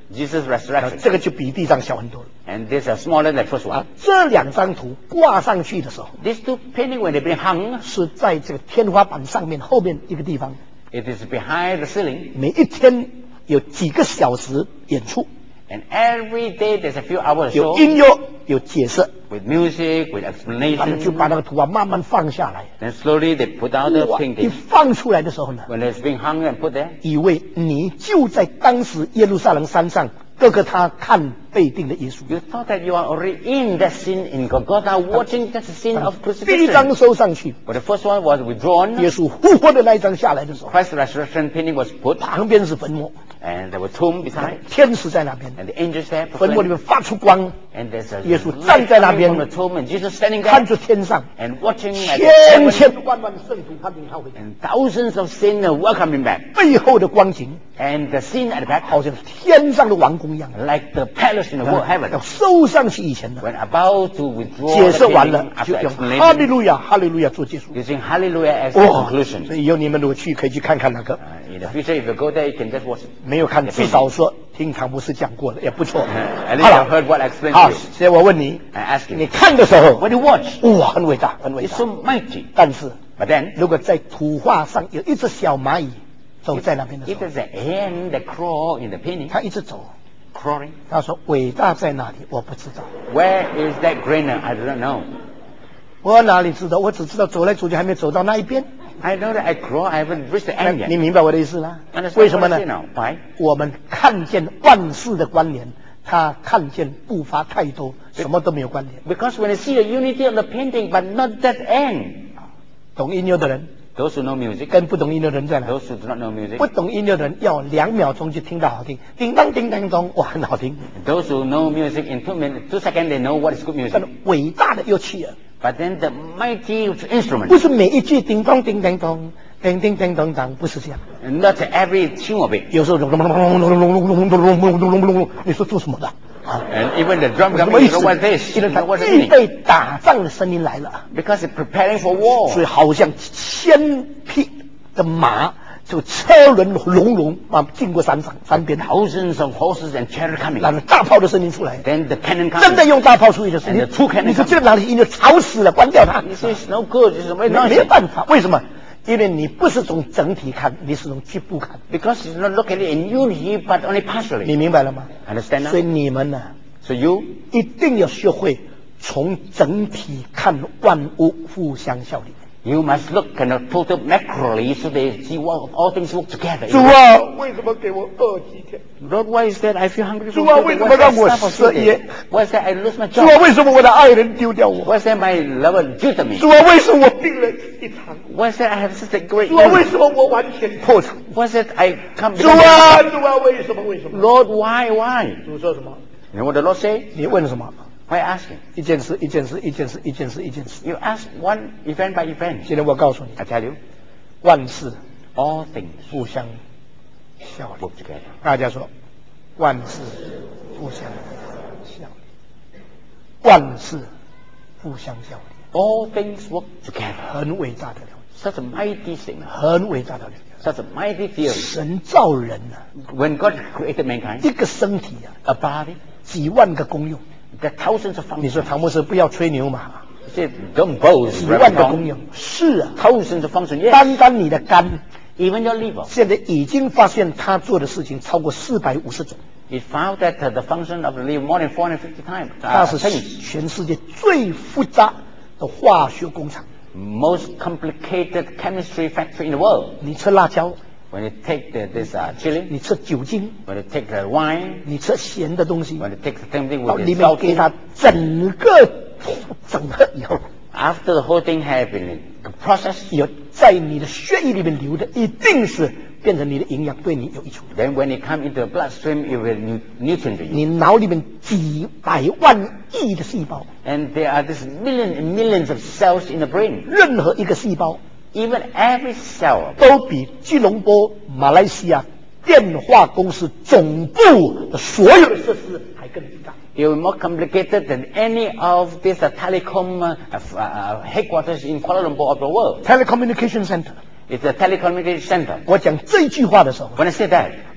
B: Jesus' resurrection.
A: 这个就比地上小很多了。
B: And this is smaller than the first one.
A: 这两张图挂上去的时候，
B: These two paintings, when they've been hung,
A: 是在这个天花板上面后面一个地方，
B: it is behind the ceiling.
A: 每一天有几个小时演出，
B: And every day there's a few hours
A: 有
B: show
A: 音乐，有解释，
B: with music, with
A: 他们就
B: explanation.
A: 把那个图慢慢放下来。
B: Then slowly they put out the
A: 哇，一
B: painting.
A: 放出来的时候呢，
B: When it's being hung and put there,
A: 以为你就在当时耶路撒冷山上各个他看被钉的耶稣。
B: you thought that you are already in that scene in Golgotha, watching that scene of
A: 第一张
B: crucifixion.
A: 收上去，
B: But the first one was withdrawn.
A: 耶稣复活的那一张下来的时候，
B: Christ's resurrection painting was put,
A: 旁边是坟墓，
B: and there were tomb beside,
A: 天使在那边，
B: and the angels there
A: 坟墓里
B: proclaiming.
A: 面发出光，
B: And there's a
A: 耶稣
B: light
A: 站在那
B: coming
A: 边
B: from the tomb, and Jesus standing
A: 看
B: there
A: 着天上，
B: and watching at
A: 千
B: the
A: 千
B: heaven,
A: 万万圣徒看见他回家，
B: and thousands of sinners welcome him back.
A: 背后的光景
B: And the scene at the back,
A: 好像天上的王宫一样。
B: like the palace in the world
A: 要
B: heaven.
A: 收上去以前呢，
B: When about to withdraw
A: 解
B: the
A: 释完了
B: painting
A: 就
B: after
A: 用哈利
B: explanation,
A: 路亚哈利路亚做结束。
B: using Hallelujah as the
A: 哇，
B: conclusion.
A: 所以以后你们如果去可以去看看那个，
B: In the future, if you go there, you can just watch it.
A: 没有看至少说听唐博士讲过了也不错。
B: At least
A: 好
B: I've
A: 了，
B: heard what I explained
A: 好，
B: to you.
A: 所以我问你，
B: I ask
A: 你
B: you,
A: 看的时候
B: when you watch,
A: 哇很伟大很伟
B: it's
A: 大，
B: so mighty.
A: 但是
B: But then,
A: 如果在图画上有一只小蚂蚁走在那边的时
B: if
A: 候，
B: there's an ant that crawl in the painting,
A: 它一直走，
B: crawling,
A: 他说伟大在哪里？我不知道，
B: where is that grainer? I don't know.
A: 我哪里知道？我只知道走来走去还没走到那一边。
B: I know that I crawl, I haven't reached the
A: 那
B: end
A: 你
B: yet.
A: 明白我的意思吗？
B: Understand
A: 为什么
B: what I
A: 呢
B: say？now? Why?
A: 我们看见万事的关联，他看见步伐太多，什么都没有关联。
B: Because when you see the unity of the painting, but not that end.
A: 懂音乐的人
B: Those who know music,
A: 跟不懂音乐的人在哪？
B: those who do not know music,
A: 不懂音乐的人要2秒钟就听到好听，叮当叮当咚，哇，很好听。
B: those who know music in 2 seconds, they know what is good
A: 但
B: music.
A: 伟大的乐器啊，
B: But then the mighty
A: 不
B: instrument,
A: 是每一句叮当叮当咚，叮叮叮当当，不是这样。
B: not every tune of it.
A: 有时候隆隆隆隆隆隆隆隆隆隆隆隆隆，你说做什么的？啊，
B: And even the drum
A: 什
B: coming,
A: 么意
B: you know
A: 思
B: what？this?
A: 因
B: You
A: 为他
B: know what's
A: 预
B: meaning?
A: 备打仗的声音来了。
B: Because it's preparing for
A: 所以
B: war.
A: 好像千匹的马，就车轮隆隆啊，经过山边，
B: Thousands of horses and chariots coming.
A: 然后大炮的声音出来，
B: Then the cannon
A: 真的
B: comes.
A: 用大炮出去的声音
B: And the two cannons，
A: 你说这个哪里音乐吵死了，关掉它。
B: This is no good. This is very
A: 没有
B: noisy.
A: 办法，为什么？因为你不是从整体看，你是从局部看，
B: Because you not look at it in unity, but only partially.
A: 你明白了吗？
B: Understand
A: 所以
B: now?
A: 你们呢，
B: So you
A: 一定要学会从整体看万物互相效力。
B: you must look kind of total macroly so they see all things work together.
A: 主啊，为什么给我饿几天？
B: Lord, why is that I feel hungry
A: 主
B: for
A: 啊，
B: food?
A: 为什么
B: Why is
A: 让
B: that
A: 我
B: stuff of
A: 失
B: food?
A: 业？
B: Why is that I lose my
A: 主啊，
B: job?
A: 为什么我的爱人丢掉我？
B: Why is that my lover jilted me?
A: 主啊，为什么我病了一场？
B: Why is that I have such a great
A: 主啊，为
B: illness?
A: 什么我完全破产？
B: Why is that I come
A: 主啊，主啊，为什么？为什么？
B: Lord, why?
A: 主说什么？
B: You know what the Lord say?
A: 你问什么？
B: Why asking?
A: 一件事，一件事，一件事，一件事，一件事。
B: You ask one event by event.
A: 现在我告诉你，
B: I tell you,
A: 万事
B: all things
A: 互相效力。
B: work together.
A: 大家说，万事互相效力，万事互相效力，
B: All things work together.
A: 很伟大的了解，
B: Such a mighty thing.
A: 很伟大的了解。
B: Such a mighty theory.
A: 神造人啊，
B: When God created mankind,
A: 一个身体啊，
B: a body,
A: 几万个功用。
B: there are thousands of
A: 你
B: functions.
A: 说唐牧师不要吹牛嘛？
B: You say, don't boast,
A: 几
B: Reverend
A: 万个功
B: Tom.
A: 用，是啊，
B: Thousands of functions, yes.
A: 单单你的肝，
B: Even your liver.
A: 现在已经发现他做的事情超过450种，
B: It found that the function of the liver more than 450 times.
A: 它是
B: things.
A: 全世界最复杂的化学工厂。
B: Most complicated chemistry factory in the world.
A: 你吃辣椒，
B: When you take this chili,
A: 你吃酒精，
B: when you take the wine,
A: 你吃咸的东西，
B: when you take something
A: 到
B: with
A: 里
B: the
A: 面给
B: salty,
A: 它整个整合以后，
B: after the whole thing has been processed,
A: 有在你的血液里面流的，一定是变成你的营养，对你有益处。
B: then when it comes into the bloodstream, it will nutrient to you.
A: 你脑里面几百万亿的细胞，
B: And there are this millions and millions of cells in the brain.
A: 任何一个细胞
B: Even every cell
A: 都比吉隆坡马来西亚电话公司总部的所有的设施还更复杂。
B: it will be more complicated than any of these telecom headquarters in Kuala Lumpur of the world.
A: Telecommunication Center，
B: It's a telecommunication center.
A: 我讲这句话的时候，
B: When I say that,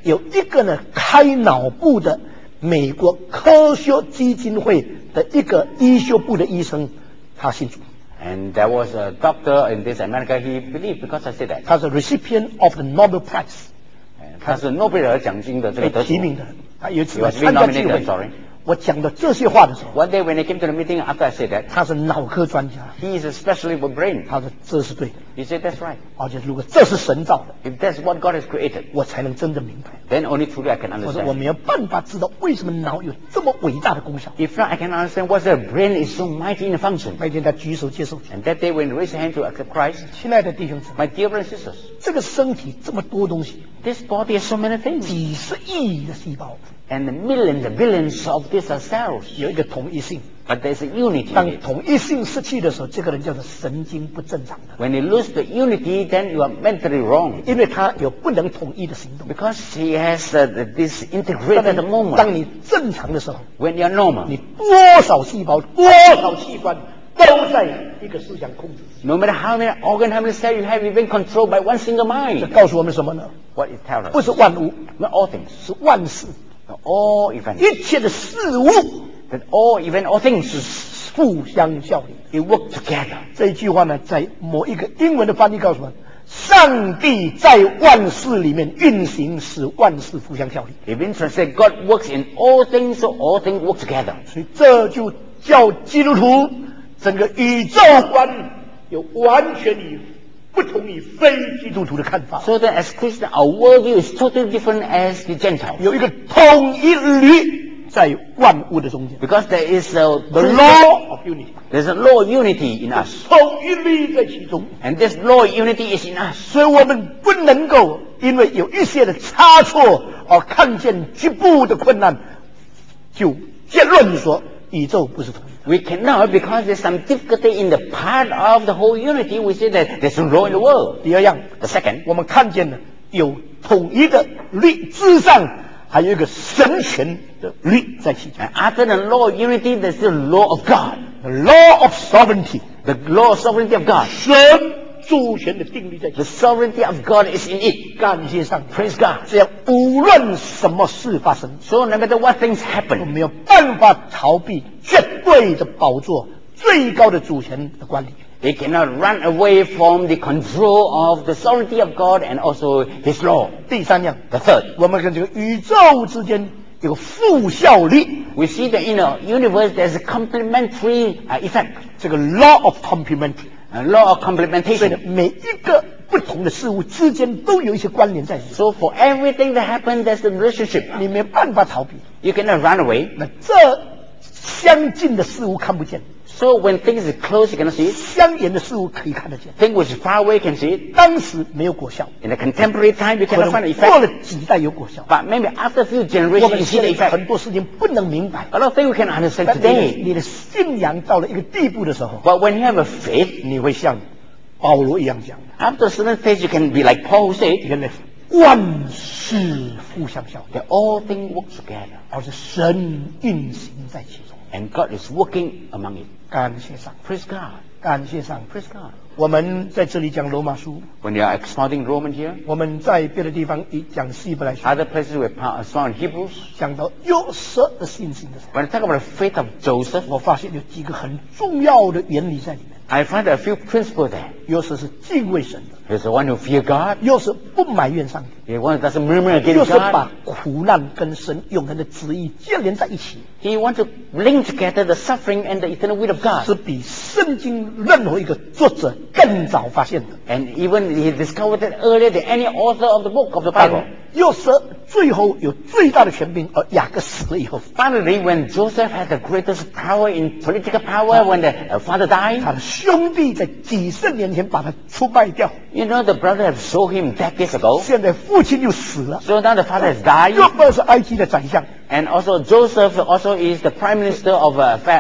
A: 有一个呢开脑部的美国科学基金会的一个医学部的医生，他信主。
B: And there was a doctor in this America, he believed because I said that.
A: 他是 recipient of the Nobel Prize，
B: 他是诺贝尔奖金的这个得主。
A: 提名的人。他有一次
B: He was
A: 参加聚会
B: nominated, sorry.
A: 我讲的这些话的时候，
B: One day when he came to the meeting, after I said that,
A: 他是脑科专家，
B: he is especially with brain.
A: 他说这是对的，
B: He said that's right.
A: 而且如果这是神造的，
B: If that's what God has created,
A: 我才能真正明白。
B: then only truly I can
A: 我说我
B: understand.
A: 没有办法知道为什么脑有这么伟大的功效。
B: If not, I can understand why the brain is so mighty in function.
A: 那天他举手接受主。
B: And that day when he raised his hand to accept Christ,
A: 亲爱的弟兄姊妹，
B: my dear brothers and sisters,
A: 这个身体这么多东西，
B: this body has so many things.
A: 几十亿的细胞，
B: And the millions and billions of these are cells.
A: 有一个统一性。
B: But there's a unity
A: 当
B: in it.
A: 统一性失去的时候，这个人叫做神经不正常的，
B: When you lose the unity, then you are mentally wrong.
A: 因为他有不能统一的行动。
B: Because he has this integrated
A: 当
B: moment.
A: 你正常的时候，
B: When you're normal,
A: 你多少细胞、多少器官都在一个思想控制。
B: no matter how many organs, how many cells you have, you've been controlled by one single
A: 这
B: mind.
A: 告诉我们什么呢？
B: What it tells
A: 不
B: us?
A: 是万物，
B: Not all things,
A: 是万事，
B: not all events.
A: 一切的事物
B: But all events, all things,
A: 互相效力。
B: they work together.
A: 这一句话呢，在某一个英文的翻译告诉我们，上帝在万事里面运行，使万事互相效力。
B: If in translate, God works in all things, so all things work together.
A: 所以这就叫基督徒整个宇宙观有完全不同于非基督徒的看法，
B: So that as Christians, our worldview is totally different as the Gentiles.
A: 有一个统一律在万物的中间。
B: Because there is a
A: The law of unity，
B: there's a law of unity in us.
A: 统一律在其中，
B: And this law of unity is in us.
A: 所以我们不能够因为有一些的差错而看见局部的困难，就结论说宇宙不是统一。
B: We cannot, because there's some difficulty in the part of the whole unity, we say that there's a law in the world.
A: 第二样，
B: The second,
A: 我们看见了有统一的律之上，还有一个神权的律在其中。
B: and after the law of unity, there's the law of God.
A: The law of sovereignty，
B: The law of sovereignty of God.
A: 神主权的定律在其
B: The
A: 中。
B: sovereignty of God is in it.
A: 感谢上帝，
B: Praise God.
A: 这样无论什么事发生，
B: So no matter what things
A: 都
B: happen,
A: 没有办法逃避绝对的宝座、最高的主权的管理。
B: they cannot run away from the control of the sovereignty of God and also His law.
A: 第三样，
B: The third,
A: 我们跟这个宇宙之间有个负效力，
B: we see that in the universe there's a complementary effect,
A: 这个 law of complementary，
B: a law of
A: 所以呢
B: complementation.
A: 每一个不同的事物之间都有一些关联在里面，
B: So for everything that happens, there's a relationship.
A: 你没办法逃避。
B: You cannot run away.
A: 那这相近的事物看不见，
B: So when things are close, you cannot see it.
A: 相沿的事物可以看得见。
B: Things which is far away, you can see it.
A: 当时没有果效，
B: In the contemporary time, you
A: 可
B: cannot
A: 能
B: find the
A: 过
B: effect.
A: 了几代有果效。
B: But maybe after a few
A: 我
B: generations,
A: 们
B: you see
A: 现
B: the
A: 在
B: effect.
A: 很多事情不能明白，
B: A lot of things we can understand
A: 但
B: today.
A: 你的信仰到了一个地步的时候，
B: But when you have a faith,
A: 你会像保罗一样讲，
B: after a certain phase, you can be like Paul who said,
A: 原来万事互相效力，
B: that all things work together.
A: 而是神运行在其中。
B: And God is working among it.
A: 感谢上帝，
B: Praise God.
A: 感谢上帝。
B: Praise God.
A: 我们在这里讲罗马书，
B: When you are expounding Roman here,
A: 我们在别的地方也讲希伯来书，
B: other places we expound Hebrews.
A: 讲到约瑟的信心的时候，
B: When I talk about the faith of Joseph,
A: 我发现有几个很重要的原理在里面。
B: I find a few principles there.
A: 约瑟是敬畏神的，
B: He's the one who fears God.
A: 约瑟不埋怨上帝，
B: He's the one who doesn't murmur
A: 约
B: against
A: 瑟把
B: God.
A: 苦难跟神永恒的旨意接连在一起，
B: He wants to link together the suffering and the eternal will of
A: 是
B: God.
A: 比圣经任何一个作者更早发现的。
B: And even he discovered it earlier than any author of the book of the
A: 当
B: Bible.
A: 约瑟最后有最大的权柄，而雅各死了以后，
B: Finally, when Joseph had the greatest power in political power, when the father
A: 他
B: died,
A: 的兄弟在几十年前把他出卖掉，
B: you know the brother had sold him decades ago.
A: 现在父亲又死了。
B: So now the father has died.
A: 约瑟是埃及的宰相，
B: And also Joseph also is the prime minister of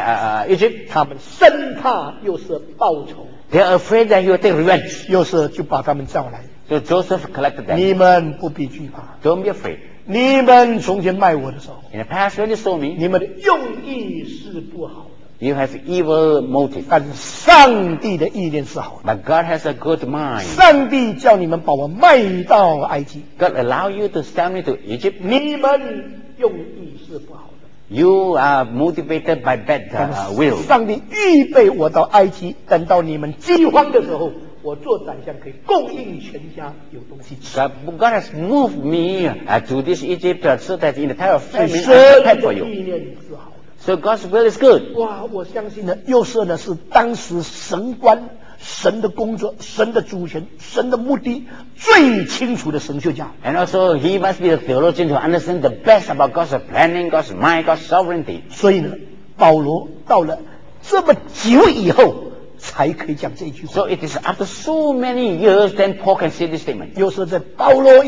B: Egypt.
A: 他们生怕约瑟报仇，
B: They are afraid that he will take revenge.
A: 约瑟就把他们叫来，
B: So Joseph collected them.
A: 你们不必惧怕。
B: Don't be afraid.
A: 你们从前卖我的时候，
B: In the past, when you saw me,
A: 你们的用意是不好的，
B: You have evil motive.
A: 但是上帝的意念是好的。
B: But God has a good mind.
A: 上帝叫你们把我卖到埃及，
B: God allow you to sell me to Egypt.
A: 你们用意是不好的。
B: You are motivated by bad
A: 但
B: will.
A: 是上帝预备我到埃及，等到你们饥荒的时候，我做宰相可以供应全家有东西吃。
B: God has moved me to this Egypt so that in the time of
A: 所以
B: famine
A: 神
B: I prepared for
A: 的
B: you.
A: 意念是好的。
B: So God's will is good.
A: 哇，我相信呢，约瑟呢是当时神官、神的工作、神的主权、神的目的最清楚的神学家。
B: And also he must be a theologian to understand the best about God's planning, God's mind, God's sovereignty.
A: 所以呢，保罗到了这么久以后才可以讲这一句话。
B: So it is after so many years then Paul can say this statement.
A: 约瑟在保罗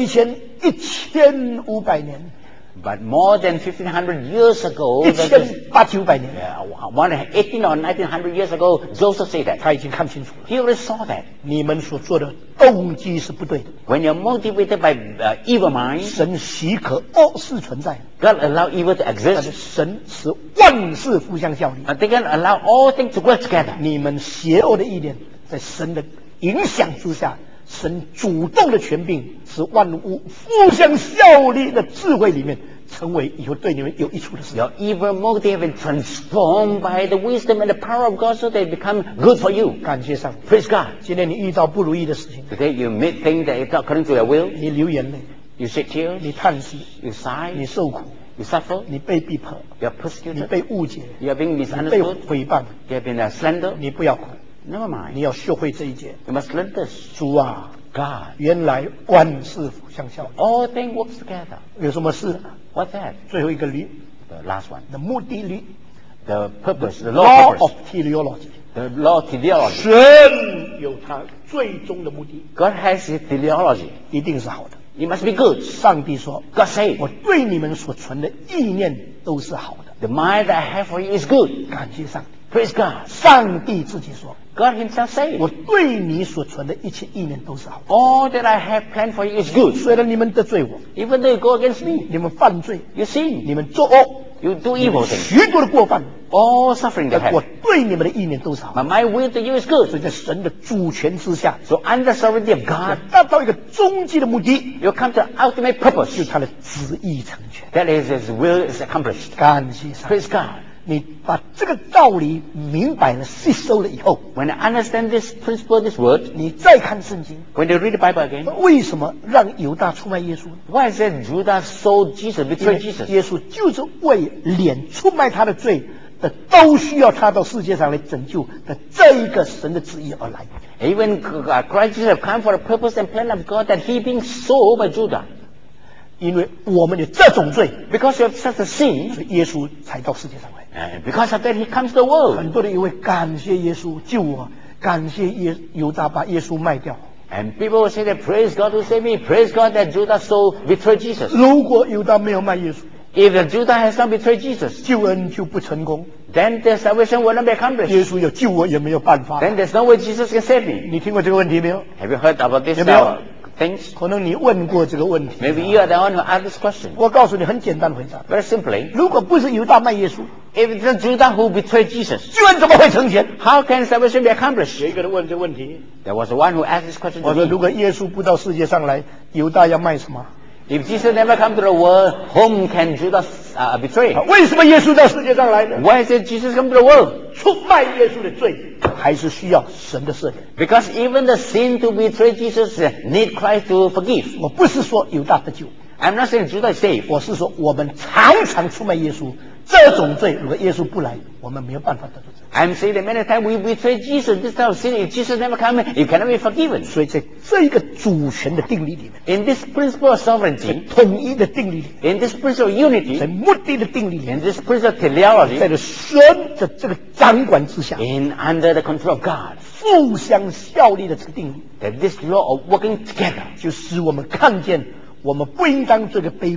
A: 1500年、
B: But more than 1500 years ago,
A: 1800-900年，
B: more than 18 or 1900 years ago, Joseph said that.
A: 他已经看清楚了，
B: He already saw that.
A: 你们所做的动机是不对的。
B: When you're motivated by evil mind,
A: 神许可恶事存在，
B: God allow evil to
A: 但是
B: exist.
A: 神使万事互相效力。
B: But they can allow all things to work together.
A: 你们邪恶的意念在神的影响之下，神主动的权柄使万物互相效力的智慧里面，成为以后对你们有益处的事。
B: Your evil motive is transformed by the wisdom and the power of God so they become good for you.
A: 感谢上帝。
B: Praise God.
A: 今天你遇到不如意的事情，
B: Today you make things that is not according to your will.
A: 你流眼泪，
B: You shed tears.
A: 你叹息，
B: You sigh.
A: 你受苦，
B: You suffer.
A: 你被逼迫，
B: You are
A: 你
B: persecuted.
A: 被误解，
B: You are being
A: 你被
B: misunderstood.
A: 诽谤，
B: You have been slandered.
A: 你不要哭，
B: Never mind.
A: 你要学会这一节。
B: You must learn this.
A: 主啊，
B: God.
A: 原来万事互相效力。
B: All things work together.
A: 有什么事？
B: What's that?
A: 最后一个律
B: The last one.
A: 的目的律
B: The purpose. The
A: ，law
B: law
A: of
B: purpose.
A: teleology。
B: The law teleology.
A: 神有他最终的目的，
B: God has his teleology.
A: 一定是好的。
B: It must be good.
A: 上帝说
B: God：“ said,
A: 我对你们所存的意念都是好的。
B: the mind that I have for you is good. ”
A: 感谢上帝。
B: Praise God.
A: 上帝自己说
B: God himself：“ said,
A: 我对你所存的一切意念都是好的。
B: all that I have planned for you is good.
A: 虽然你们得罪我，
B: Even though you go against me,
A: 你们犯罪，
B: you sin,
A: 你们作恶，
B: you do evil things,
A: 许多的过犯，
B: all suffering they
A: 但我
B: have.
A: 对你们的意念都是好的。
B: But my will to you is
A: 所以
B: good.
A: 在神的主权之下，
B: So under the sovereignty of
A: 要
B: God,
A: 达到一个终极的目的，
B: you come to the ultimate
A: 就
B: purpose.
A: 他的旨意成全。
B: That is, his will is accomplished.
A: 感谢上帝。
B: Praise God.
A: 你把这个道理明白了、吸收了以后，
B: When I understand this principle, this word,
A: 你再看圣经，
B: when they read the Bible again,
A: 为什么让犹大出卖耶稣呢？
B: why is it Judah sold Jesus,
A: 因为
B: betrayed Jesus?
A: 耶稣就是为免出卖他的罪的，都需要他到世界上来拯救的这一个神的旨意而来。
B: Even Christ Jesus have come for the purpose and plan of God that he being sold by Judah.
A: 因为我们有这种罪，
B: Because you have such a sin,
A: 所以耶稣才到世界上来。
B: and because of that he comes to the world.
A: 很多人以为感谢耶稣救我，感谢犹大把耶稣卖掉。
B: And people will say that praise God who saved me, praise God that Judah sold, betrayed Jesus.
A: 如果犹大没有卖耶稣，
B: If Judah has not betrayed Jesus,
A: 救恩就不成功，
B: then the salvation will not be accomplished.
A: 耶稣要救我也没有办法。
B: Then there's no way Jesus can save me.
A: 你听过这个问题没有？
B: Have you heard about this
A: 有没有？
B: things?
A: 可能你问过这个问题。
B: Maybe you are the one who asked this question.
A: 我告诉你，很简单的回答：
B: Very simply,
A: 如果不是犹大卖耶稣，
B: if it's not Judah who betrayed Jesus,
A: 救恩怎么会成全？
B: how can salvation be accomplished?
A: 有一个人问这个问题，
B: There was one who asked this question
A: 我
B: to
A: 说：
B: me.
A: 如果耶稣不到世界上来，犹大要卖什么？
B: If Jesus never come to the world, whom can Judah betray?
A: 为什么耶稣到世界上来呢？
B: Why is it Jesus come to the world?
A: 出卖耶稣的罪，还是需要神的赦免。
B: Because even the sin to betray Jesus need Christ to forgive.
A: 我不是说犹大得救，
B: I'm not saying Judah is saved.
A: 我是说我们常常出卖耶稣，这种罪如果耶稣不来，我们没有办法得到这。
B: I'm saying that many times we betray Jesus. This type of sin, if Jesus never come, it cannot be forgiven.
A: 所以在这一个主权的定理里面，
B: In this principle of
A: 在
B: sovereignty,
A: 统一的定理里面，
B: in this principle of
A: 在
B: unity,
A: 目的的定理里面，
B: in this principle of teleology,
A: 在这神的这个掌管之下，
B: in under the control of God,
A: 互相效力的这个定理，
B: that this law of working together
A: 就使我们看见我们不应当做一个悲观的人，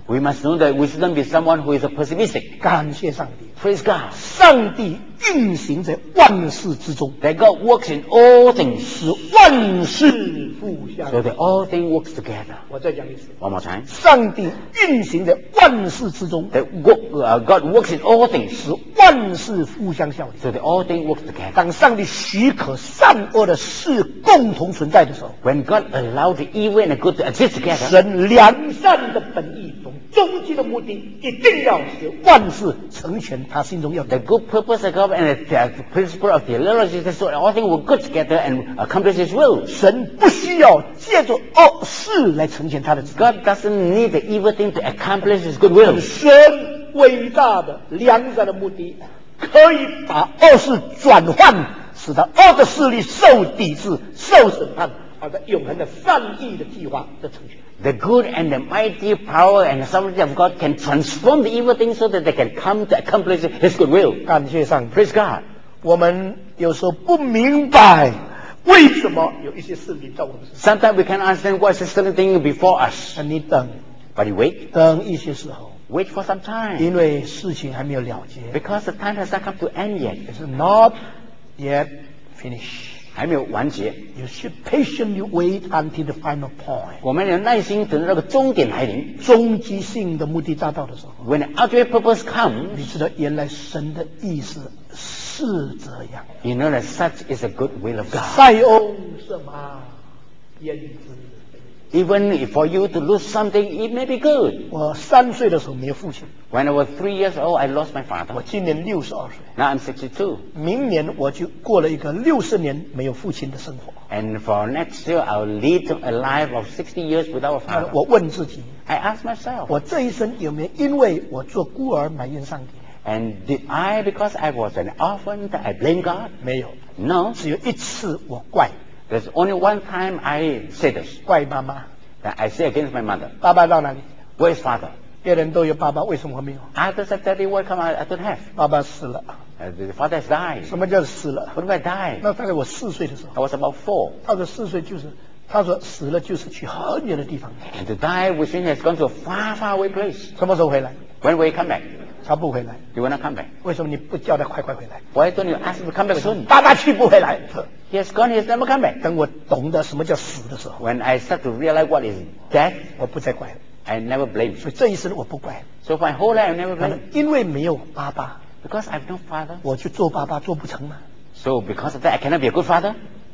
B: We must know that we shouldn't be someone who is a pessimistic.
A: 感谢上帝，
B: Praise God.
A: 上帝运行在万事之中，
B: That God works in all things.
A: 使万事互相。
B: So that all things works together.
A: 我再讲一次，
B: One more time.
A: 上帝运行在万事之中，
B: That God works in all things.
A: 使万事互相效力。
B: So that all things works together.
A: 当上帝许可善恶的事共同存在的时候，
B: When God allowed the evil and the good to exist together,
A: 神良善的本意中终极的目的，一定要使万事成全他心中要的。
B: the good purpose of God and the principle of theology is so that all things will go together and accomplish His will.
A: 神不需要借着恶事来成全他的旨意。
B: God doesn't need the evil thing to accomplish His good will.
A: 神伟大的良善的目的，可以把恶事转换，使得恶的势力受抵制、受审判，而在永恒的善意的计划的成全。
B: The good and the mighty power and the sovereignty of God can transform the evil things so that they can come to accomplish His good will.
A: 感谢上帝。
B: Praise God.
A: 我们有时候不明白为什么有一些事情在我们身上。
B: Sometimes we can't understand what is certain thing before us.
A: 你等
B: But you wait.
A: 等一些时候，
B: Wait for some time.
A: 因为事情还没有了结。
B: Because the time has not come to end yet.
A: It's not yet finished.
B: 还没有完结。
A: You should patiently wait until the final point.
B: 我们有耐心等到那个终点来临。
A: 终极性的目的达到的时候，
B: When the ultimate purpose comes,
A: 你知道原来神的意思是这样。
B: you know that such is the good will of God.
A: 塞翁失马，焉知非福。
B: Even if for you to lose something, it may be good.
A: 我3岁的时候没有父亲，
B: When I was 3 years old, I lost my
A: 我
B: father.
A: 今年62岁，
B: Now I'm 62.
A: 明年我就过了一个60年没有父亲的生活。
B: And for next year, I'll lead a life of 60 years without a father.
A: 我问自己，
B: I ask myself,
A: 我这一生有没有因为我做孤儿埋怨上帝？
B: and did I, because I was an orphan, that I blame God?
A: 没有，
B: No.
A: 只有一次我怪
B: There's only one time I say this.
A: 怪妈妈，
B: That I say against my mother.
A: 爸爸到哪里？
B: Where is father?
A: 别人都有爸爸，为什么我没有？
B: Others have daddy, why come I don't have?
A: 爸爸死了。
B: The father has died.
A: 什么叫死了？
B: What do I die?
A: 那大概我4岁的时
B: I
A: 候，
B: was about 4.
A: 他说4岁就是，他说死了就是去很远的地方。
B: And to die, which means he has gone to a far, far away place.
A: 什么时候回来？
B: When will he come back?
A: 他不回来。
B: He will not come back.
A: 为什么你不叫他快快回来？
B: Why don't you ask him to come back soon?
A: 爸爸去不回来。
B: He has gone, he has never come back.
A: 等我懂得什么叫死的时候，
B: When I start to realize what is death,
A: 我不再怪了。
B: I never blame.
A: 所以这一生我不怪，
B: So for my whole life, I never
A: 可
B: blame.
A: 能因为没有爸爸，
B: Because I have no father.
A: 我去做爸爸做不成嘛。
B: So because of that, I cannot be a good father.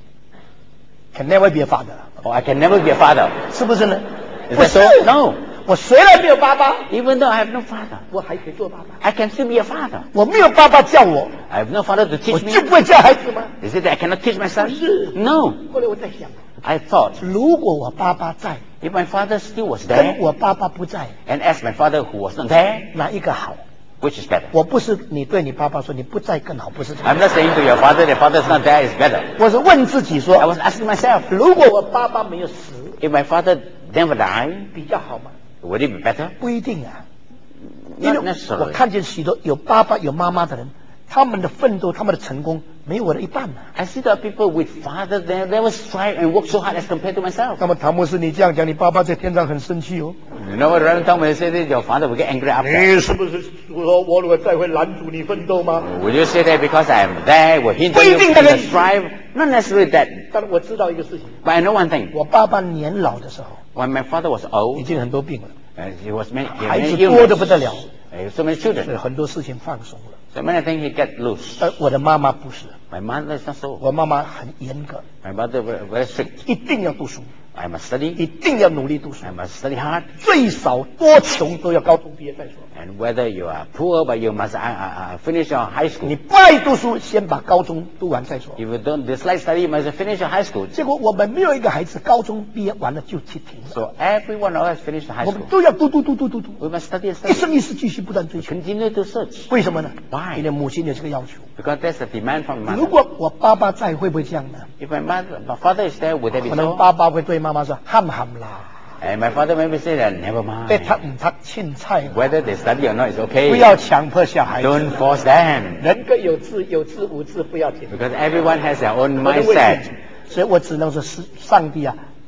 A: Can never be a father，
B: Or I can never be a father.
A: 是不是呢？
B: Is
A: 不
B: that
A: 是
B: so? No.
A: 我虽然没有爸爸，
B: Even though I have no father,
A: 我还可以做爸爸。
B: I can still be a father.
A: 我没有爸爸叫我，
B: I have no father to
A: 我
B: teach
A: 就
B: me.
A: 不会教孩子吗？
B: Is it that I cannot teach my son?
A: 不是。
B: No.
A: 后来我在想，
B: I thought
A: 如果我爸爸在，
B: if my father still was
A: 跟
B: there,
A: 我爸爸不在，
B: and as my father who was not there,
A: 哪一个好？
B: which is better?
A: 我不是你对你爸爸说你不在更好，不是这
B: I'm
A: 样。
B: not saying to your father, the father is not there is better.
A: 我是问自己
B: I
A: 说，
B: was asking myself,
A: 如果我爸爸没有死，
B: if my father never died,
A: 比较好吗？
B: would it be better?
A: 不一定啊，因
B: Not
A: 为
B: necessarily.
A: 我看见许多有爸爸有妈妈的人，他们的奋斗，他们的成功没有我的一半呢。
B: I see the people with father, they never strive and work so hard as compared to myself.
A: 那么唐牧师，你这样讲，你爸爸在天上很生气哦。
B: You know what Reverend Tom will say that your father will get angry after?
A: 你是不是说我如果再会拦阻你奋斗吗？
B: Would you say that because I am there, will hinder
A: 不一
B: you
A: 定
B: from
A: 那个
B: the strive? Not necessarily that.
A: 但是我知道一个事情，
B: But I know one thing.
A: 我爸爸年老的时候
B: When my father was
A: 已
B: old,
A: 经很多病了，
B: he was many, he had
A: 孩
B: many
A: 子多得不得
B: illnesses.
A: 了，
B: He had so many
A: 所
B: children.
A: 以很多事情放松了。
B: So many things he get loose.
A: 但我的妈妈不是，
B: My mother is not so.
A: 我妈妈很严格，
B: My mother very strict.
A: 一定要读书，
B: I must study.
A: 一定要努力读书
B: I，must study hard.
A: 最少多穷都要高中毕业再说。
B: And whether you are poor, but you must finish your high
A: 你
B: school.
A: 不爱读书，先把高中读完再说。
B: If you don't dislike study, you must finish your high school.
A: 结果我们没有一个孩子高中毕业完了就去停了，
B: So every one of us finish the high
A: 我们
B: school.
A: 都要读。
B: We must study and
A: 一
B: study.
A: 生一世继续不断追求。
B: Continue to search.
A: 为什么呢？
B: Why?
A: 因为母亲有这个要求。
B: Because that's the demand from my
A: 如
B: mother.
A: 果我爸爸在，会不会这样呢？
B: If my father is there, would that be
A: 可能
B: so?
A: 爸爸会对妈妈说：“喊喊啦，
B: And my father maybe say that, never
A: 别
B: mind.
A: 他唔他青菜啦，
B: Whether they study or not is
A: 不
B: okay.
A: 要强迫小孩子。
B: Don't force them.
A: 人各有志，有志无志不要紧。
B: Because everyone has their own
A: 我的位置
B: mindset.
A: 所以我只能说是上帝啊，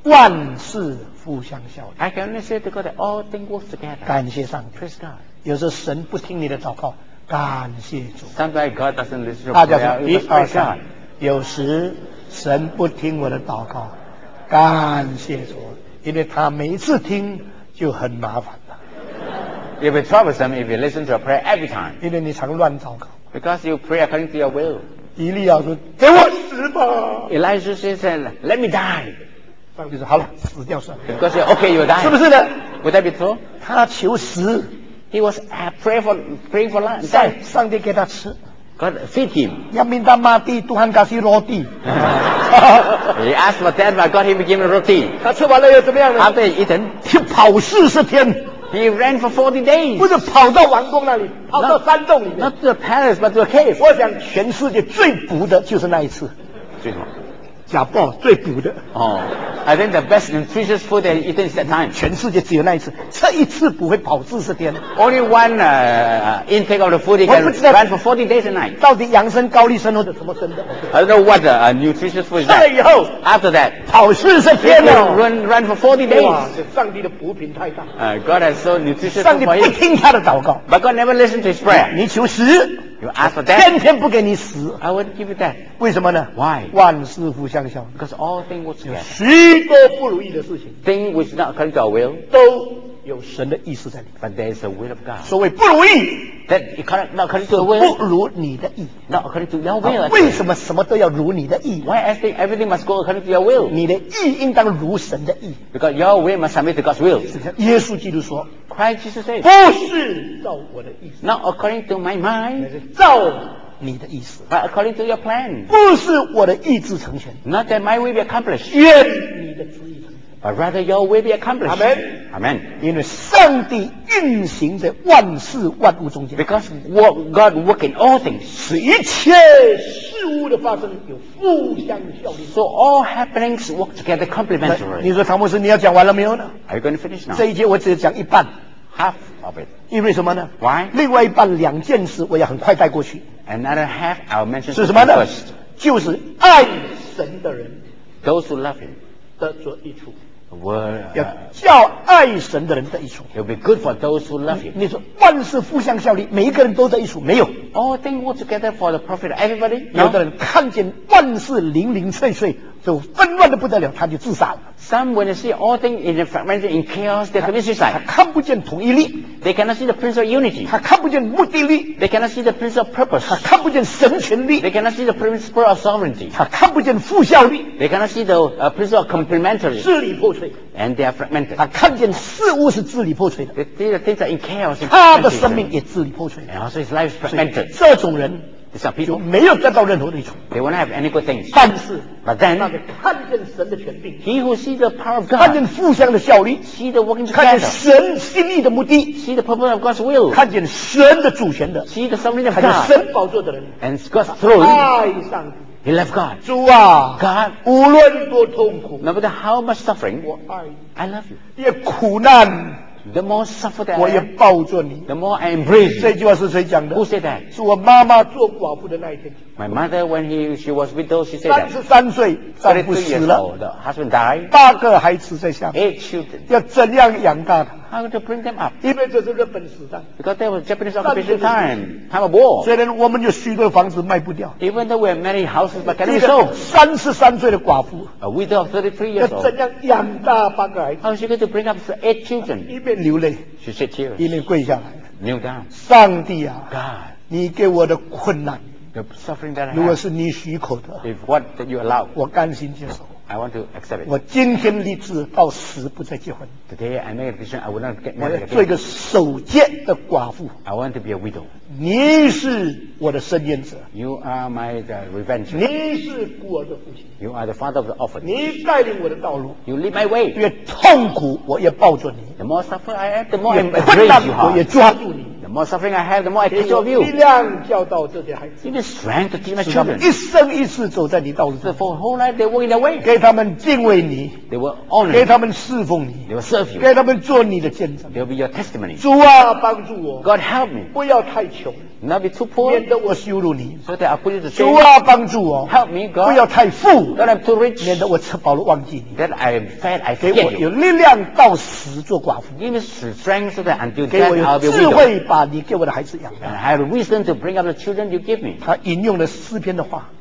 A: 万事互相效力。
B: I can only say to God that all things work together.
A: 感谢上帝。
B: Praise God.
A: 有时候神不听你的祷告，感谢主。
B: Sometimes God doesn't listen to
A: 大家
B: prayer.
A: 说
B: We
A: 1、
B: must
A: 2、
B: praise
A: 3
B: God.，
A: 有时神不听我的祷告，感谢主，因为他每一次听就很麻烦了，
B: It will be troublesome if you listen to a prayer every time.
A: 因为你常乱祷告。
B: Because you pray according to your will.
A: 以利亚说：“给我死吧！”
B: Elijah said, let me die.
A: 上帝说：“好了，死掉算了。
B: Because okay, you will ” die.
A: 是不是呢？
B: Would that be true?
A: 他求死，
B: He was praying for life.
A: 上帝给他吃。
B: God feed him.
A: 要命他妈地，都喊他去落地。
B: He asked for that, but God he became a roti.
A: 他吃完了又怎么样呢？
B: After he eaten,
A: 去跑40天，
B: he ran for 40 days.
A: 不是跑到王宫那里，跑到山洞里面。
B: Not to the palace, but to a cave.
A: 我想全世界最补的就是那一次，假报最补的，
B: Oh, I think the best nutritious food that he eaten is that time.
A: 全世界只有那一次，这一次不会跑40天。
B: Only one intake of the food he can run for 40 days a night.
A: 到底养生高丽参或者什么生的？
B: I don't know what nutritious food is
A: 吃了
B: that.
A: 以后
B: After that,
A: 跑40
B: he
A: 天
B: will
A: 了。
B: run for 40
A: 哇
B: days.，
A: 这上帝的补品太大，
B: God has so nutritious
A: 上
B: food
A: 帝
B: for
A: 不
B: him.
A: 听他的祷告，
B: But God never listened to his prayer.
A: 你求死，
B: You ask for that,
A: 天天不给你死，
B: I wouldn't give you that.
A: 为什么呢？
B: Why?
A: 万事互相效，
B: Because all things work together.
A: 许多不如意的事情
B: Thing which is not according to our will,
A: 都有神的意思在里面。
B: but there is a will of God.
A: 所谓不如意，
B: That not according to the
A: 不
B: will,
A: 如你的意。
B: not according to your will.
A: 为什么什么都要如你的意？
B: Why everything must go according to your will?
A: 你的意应当如神的意。
B: Because your will must submit to God's will.
A: 耶稣基督说
B: Christ Jesus said,
A: 不是照我的意思，
B: not according to my
A: 乃
B: mind,
A: 是照你的意思。
B: but according to your plan.
A: 不是我的意志成全，
B: Not that my will be accomplished,
A: 愿你的旨意成全。
B: but rather your will be accomplished.
A: Amen.
B: Amen.
A: 因为上帝运行在万事万物中间，
B: Because God work in all things.
A: 使一切事物的发生有互相效力。
B: So all happenings work together
A: 你
B: complementarily.
A: 说唐牧师，你要讲完了没有呢？
B: Are you going to finish now?
A: 这一节我只讲一半，
B: Half of it.
A: 因为什么呢？
B: Why?
A: 另外一半2件事我要很快带过去，
B: Another half I'll mention
A: 是什么呢
B: first.？
A: 就是爱神的人
B: Those who love him
A: 得着益处，
B: will,
A: 要叫爱神的人得益处。
B: it will be good for those who love him.
A: 你说万事互相效力，每一个人都得益处，没有？
B: All things work together for the profit of everybody.
A: 有的
B: No.
A: 人看见万事零零碎碎，就纷乱的不得了，他就自杀了。
B: Some, when they see all things in the fragmented, in chaos, they commit
A: 他
B: suicide.
A: 看不见统一力，
B: They cannot see the principle of unity.
A: 他看不见目的力，
B: They cannot see the principle of purpose.
A: 他看不见神权力，
B: They cannot see the principle of sovereignty.
A: 他看不见复效力，
B: They cannot see the principle of complementary.
A: 支离破碎。
B: And they are fragmented.
A: 他看见事物是支离破碎的，
B: They see the things are in chaos. In
A: 他的生命
B: fragmentation.
A: 也支离破碎。
B: And also his life is
A: 所以
B: fragmented.
A: 这种人
B: These are
A: 就
B: people.
A: 没有得到任何的益处。
B: They won't have any good things.
A: 但是
B: But
A: 那
B: then,
A: 个看见神的权柄，
B: he who sees the power of
A: 看
B: God,
A: 见互相的效力，
B: see the working
A: 看见
B: together,
A: 神心意的目的，
B: see the purpose of God's will,
A: 看见神的主权的，
B: see the sovereignty of
A: 看见
B: God,
A: 神宝座的人，
B: and God's throne.
A: 爱上帝。
B: He loved God.
A: 主啊，
B: God,
A: 无论多痛苦，
B: no matter how much suffering,
A: 我爱你；
B: I love you.
A: 越苦难，
B: The more suffer that
A: 我
B: I
A: 也
B: am,
A: 抱着你。
B: the more I embrace
A: 这
B: you.
A: 句话是谁讲的
B: Who？said that?
A: 是我妈妈做寡妇的那一天。
B: My mother, when she was widowed, she said that.
A: 33岁，丈夫
B: 33
A: 死
B: years
A: 了，
B: old, the husband died,
A: 8个孩子在下面，
B: 8 children.
A: 要怎样养大他？
B: How to bring them up?
A: 因为这是日本时代。
B: Because there was Japanese occupation time, time of war.
A: 虽然我们有许多房子卖不掉，
B: Even though we have many houses, but
A: 一
B: cannot be
A: 个
B: sold.
A: 33岁的寡妇
B: A widow of 33
A: 要
B: years old.
A: 怎样养大8个孩子？
B: How is she going to bring up 8 children?
A: 一面流泪，
B: She shed tears,
A: 一面跪下来。
B: kneel down.
A: 上帝啊，
B: God,
A: 你给我的困难，
B: the suffering that I
A: 如果
B: have,
A: 是你许可的，
B: if what that you allow,
A: 我甘心接受。
B: I want to accept it.
A: 我今天立志到死不再结婚，
B: Today I make a decision I will not get
A: 我
B: married
A: 要做一
B: again.
A: 个守戒的寡妇。
B: I want to be a widow.
A: 你是我的伸冤者，
B: You are my revenger.
A: 你是孤儿的父亲，
B: You are the father of the orphan.
A: 你带领我的道路，
B: You lead my way.
A: 越痛苦我也抱着你，
B: The more suffer I have, the more I
A: 越困难
B: embrace you
A: 我也
B: hard.
A: 抓住你。
B: The more suffering I have, the more I
A: 给
B: take care
A: 我
B: of
A: 力
B: you.
A: 量教导这些孩子，
B: Give me strength to teach my
A: 使他们
B: children.
A: 一生一世走在你道路
B: So
A: 上，
B: for whole life they walk in their way.
A: 给他们敬畏你，
B: They will honor
A: 给
B: you.
A: 他们侍奉你，
B: They will serve you.
A: 给他们做你的见证。
B: They will be your testimony.
A: 主啊，帮助我，
B: God help me
A: 不要太穷，
B: not be too poor,
A: 免得我羞辱你。
B: so that I put you to
A: 主
B: shame.
A: 啊，帮助我，
B: Help me,
A: 不要
B: God.
A: 太富，
B: Don't I'm too rich.
A: 免得我吃饱了忘记你。
B: That I am fat, I
A: 给我
B: forget
A: 有
B: you.
A: 力量到死做寡妇，
B: Give me strength so that until
A: 给
B: death
A: 我
B: I'll
A: 有
B: be a
A: 智
B: widow.
A: 慧把你给我的孩子养
B: And
A: 大。
B: I have wisdom to bring up the children you give me.
A: 他引用了诗篇的话，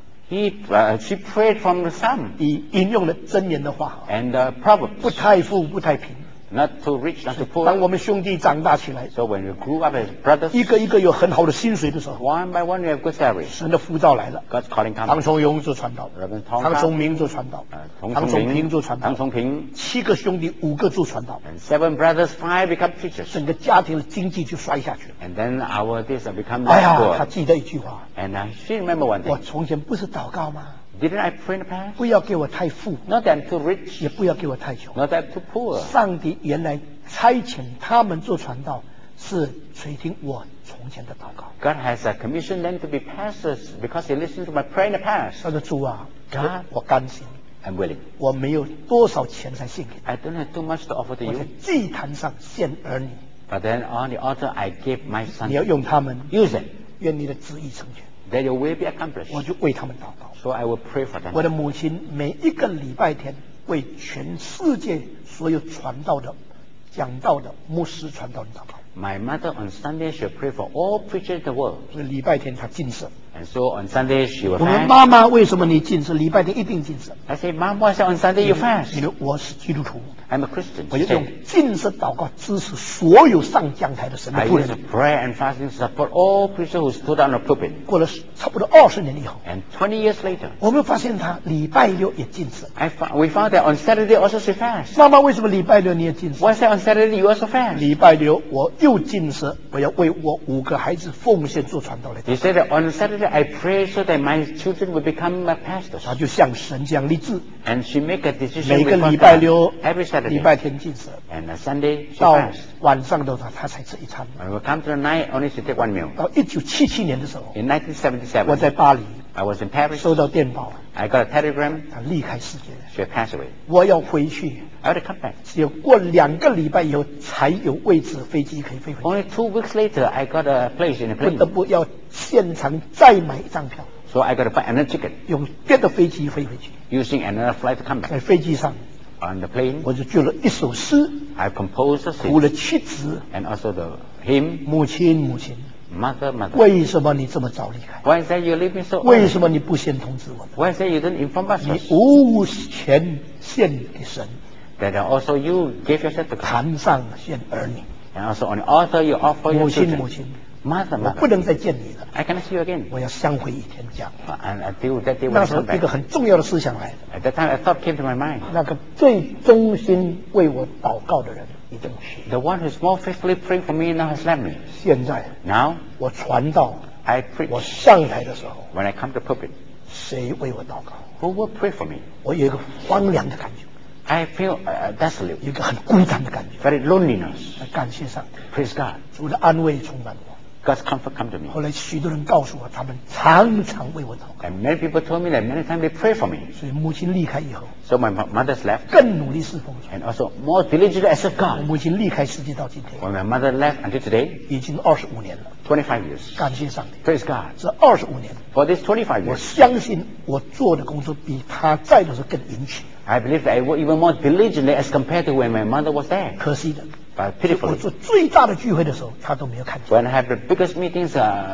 B: She prayed from the Psalm
A: 引用了箴言的话，
B: and
A: 不
B: Proverbs.
A: 太富，不太贫。
B: Not too rich, not too
A: 当
B: poor.
A: 我们兄弟长大起来，
B: So when we grew up as brothers,
A: 一个一个有很好的薪水的时候，
B: one by one we have good salaries.
A: 神的呼召来了。
B: God's calling
A: 唐
B: comes.
A: 崇荣做传道，
B: Reverend
A: 唐崇
B: Tong
A: 明做传道，
B: Tong
A: 唐崇平做传道，
B: Tong Song Ping,
A: 7个兄弟5个做传道，
B: and 7 brothers, 5 become preachers.
A: 整个家庭的经济就衰下去了。
B: And then our days have become
A: 哎
B: less
A: 呀，他
B: poor.
A: 记得一句话，
B: And I still remember one
A: 我
B: thing.
A: 从前不是祷告吗？
B: Didn't I pray in the past?
A: 不要给我太富，
B: Not that I'm too rich,
A: 也不要给我太穷。
B: not that I'm too poor.
A: 上帝原来差遣他们做传道，是垂听我从前的祷告。
B: God has commissioned them to be pastors because they listened to my prayer in the past.
A: 他说主啊，
B: God,
A: 我甘心，
B: I'm willing.
A: 我没有多少钱才献给你，
B: I don't have too much to offer to
A: 我在
B: you,
A: 祭坛上献儿女，
B: but then on the altar I gave my
A: 你要
B: son.
A: 用他们，
B: Use them,
A: 愿你的旨意成全。
B: that your will be accomplished.
A: 我就为他们祷告。
B: So I will pray for them.
A: 我的母亲每一个礼拜天为全世界所有传道的、讲道的牧师传道人祷告。
B: My mother on Sunday she'll pray for all preachers in the world.
A: 所以礼拜天她禁食。
B: And so on Sunday she will
A: 我们
B: fast.
A: 妈妈为什么你禁食？礼拜天一定禁食。
B: I say, Mom, why is it on Sunday you fast?
A: 因为我是基督徒，
B: I'm a Christian.
A: 我
B: She
A: 就用
B: said,
A: 禁食祷告支持所有上讲台的神的
B: I
A: 仆
B: use
A: 人。
B: prayer and fasting to support all preachers who stood on the pulpit.
A: 过了差不多20年以后，
B: And 20 years later,
A: 我们发现她礼拜六也禁食。
B: we found that on Saturday also she fasts.
A: 妈妈为什么礼拜六你也禁食？
B: Why is that on Saturday you also fast?
A: 礼拜六我又禁食，我要为我5个孩子奉献做传道来。
B: You said that on Saturday I pray so that my children will become pastors.
A: 她就向神这样立志，
B: And she make a decision
A: 每个
B: before
A: 礼拜
B: God
A: 六、
B: every
A: 礼
B: Saturday.
A: 拜天禁食，
B: And Sunday she
A: 到
B: fasts.
A: 晚上的时候她才吃一餐。
B: When we come to the night, only she take one meal.
A: 到1977年的时候，
B: In
A: 我
B: 1977,
A: 在巴黎
B: I was in Paris.
A: 收到电报，
B: I got a telegram.
A: 她离开世界，
B: She had passed away.
A: 我要回去，
B: I had to come back.
A: 只有过2个礼拜以后才有位置，飞机可以飞回去。
B: Only 2 weeks later, I got a place in a
A: 不
B: plane.
A: 得不要现场再买一张票，
B: So I got to buy another ticket
A: 用别的飞机飞回去。
B: using another flight to come back.
A: 在飞机上，
B: On the plane,
A: 我就做了一首诗，
B: I composed a
A: 谱
B: hymn
A: 了妻子，
B: and also the hymn,
A: 母亲，母亲，
B: Mother, Mother.
A: 为什么你这么早离开？
B: Why is that you leave me so
A: 为
B: early?
A: 什么你不先通知我们？
B: Why is that you didn't inform us
A: 你
B: first?
A: 无钱献给神，
B: That also you gave yourself to God.
A: 坛上献儿女。
B: And also on the altar you offer
A: 母
B: your
A: 亲，
B: children.
A: 母亲，
B: Mother,
A: 我不
B: Mother.
A: 能再见你了，
B: I cannot see you again.
A: 我要相会一天讲。
B: And until that day when
A: 那
B: I
A: 时候
B: come
A: 一个
B: back.
A: 很重要的思想来的，
B: At that time, a thought came to my mind.
A: 那个最忠心为我祷告的人已经去。
B: The one who's more faithfully praying for me now has left me.
A: 现在
B: Now,
A: 我传道，
B: I
A: 我
B: preach.
A: 上台的时候，
B: When I come to pulpit,
A: 谁为我祷告？
B: who will pray for me?
A: 我有一个荒凉的感觉，
B: I feel desolate,
A: 有一个很孤单的感觉。
B: very loneliness.
A: 感谢上帝，
B: Praise God.
A: 主的安慰充满我。
B: God's comfort come to me.
A: 后来许多人告诉我，他们常常为我祷告。
B: And many people told me that many times they pray for me.
A: 所以母亲离开以后，
B: So my mother's left
A: 更努力侍奉主。
B: and also more diligently as of
A: 我
B: God.
A: 母亲离开世界到今天
B: When my mother left until today,
A: 已经25年了，
B: 25 years.
A: 感谢上帝。
B: Praise God.
A: 这25年，
B: For these 25
A: 我
B: years,
A: 相信我做的工作比他在的时候更殷勤。
B: I believe that I work even more diligently as compared to when my mother was there.
A: 可惜的，
B: But
A: 我
B: pitifully,
A: 做最大的聚会的时候，他都没有看见。
B: when I have the biggest meetings,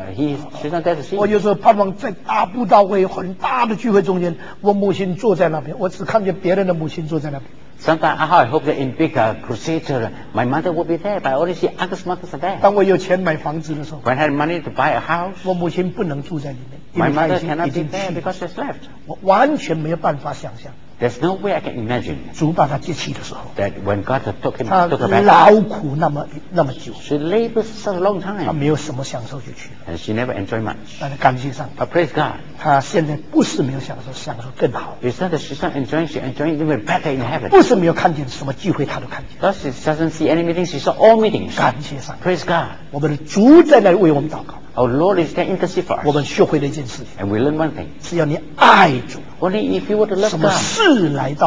B: she's not there to see
A: 我
B: me.
A: 有时候盼望在大布道会很大的聚会中间，我母亲坐在那边，我只看见别人的母亲坐在那边。
B: Sometimes I hope that in big crusades, my mother will be there, but I only see others' mothers are there.
A: 当我有钱买房子的时候，
B: When I had money to buy a house,
A: 我母亲不能住在里面，因
B: my
A: 为她
B: mother
A: 已
B: cannot be
A: 经
B: there
A: 去了，
B: because she's left.
A: 我完全没有办法想象，
B: There's no way I can imagine
A: 主把她接去的时候，
B: that when God took her
A: 她
B: back,
A: 劳苦那么久，
B: she labored such a long
A: 她
B: time
A: 没有什么享受就去了。
B: and she never enjoyed much.
A: 但是感谢上帝，
B: But praise God,
A: 她现在不是没有享受，享受更好；
B: it's not that she's not enjoying, she's enjoying even better in heaven.
A: 不是没有看见什么聚会，她都看见。
B: Thus, she doesn't see any meetings, she saw all meetings.
A: 感谢上帝，
B: Praise God.
A: 我们的主在那里为我们祷告。
B: Our Lord is there to intercede for
A: 我
B: us.
A: 们学会了一件事情：
B: And we learn one thing.
A: 只要你爱主，
B: Only if you were to love
A: 什么
B: God,
A: 事来到都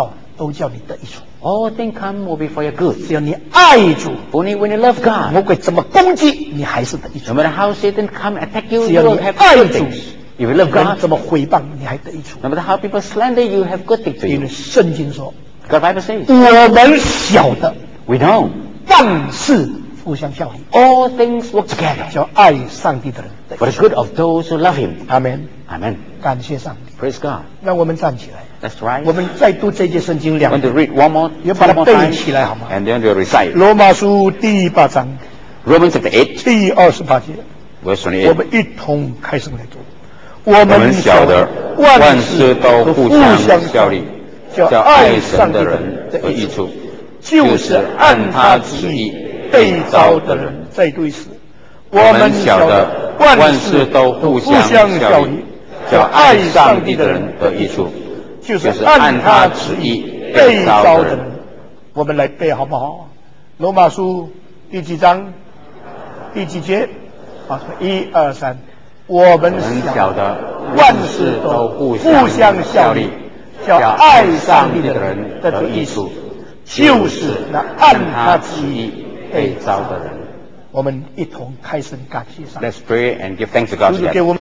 A: 都叫你得益处。
B: All things come will be for your good.
A: 只要你爱主，
B: Only when you love God.
A: 魔鬼怎么攻击你，还是得益处
B: No。matter how Satan come attack you,
A: 只
B: you
A: 要
B: will
A: 你
B: have
A: 爱
B: good
A: 主，
B: things. If you love
A: 人
B: God,
A: 怎么诽谤你，还得益处。
B: no matter how people slander you, have good things to
A: 因
B: you.
A: 为圣经说，
B: God Bible says,
A: 我们晓得
B: we know
A: 万事互相效力，
B: all things work together
A: 叫爱上帝的人得益
B: for
A: 处。
B: the good of those who love Him.
A: 阿门。
B: Amen.
A: 感谢上帝，
B: Praise God.
A: 让我们站起来，
B: Let's rise.
A: 我们再读这节圣经两
B: Want to
A: 遍。
B: read one more,
A: 也把它
B: two more
A: 背
B: times,
A: 起来好吗？
B: and then we'll recite.
A: 罗马书第8章
B: Romans chapter 8,
A: 第28节，
B: verse
A: 我
B: 28.
A: 们一同开始来读。我
C: 我
A: 们
C: 们晓得万事都互相效力，
A: 叫
C: 叫爱
A: 爱上帝的
C: 神的人
A: 人得益处，
C: 得益处，
A: 就是按他旨意被召的人。再读一次。我
C: 我
A: 们
C: 们晓
A: 晓得
C: 得
A: 万
C: 万
A: 事
C: 事
A: 都互
C: 都互相
A: 相效力
C: 效力，叫
A: 叫爱
C: 爱
A: 上
C: 上帝的
A: 帝的人
C: 人得益
A: 得益处
C: 处，
A: 就是按他旨意被召的人。我们来背好不好？罗马书第几章？第几节？啊，1、2、3。我们
C: 我们
A: 晓得
C: 晓得
A: 万
C: 万
A: 事都
C: 事都
A: 互
C: 互
A: 相
C: 相
A: 效力
C: 效力，
A: 叫
C: 叫
A: 爱
C: 爱
A: 上帝的
C: 上帝的
A: 人得
C: 人得益
A: 益处
C: 处，
A: 就是那按他旨意被
C: 被
A: 召的人。
C: 召的人。
A: 我们一同开声感谢上帝。
B: Let's pray and give thanks to God
A: 主给
B: together.
A: 我们。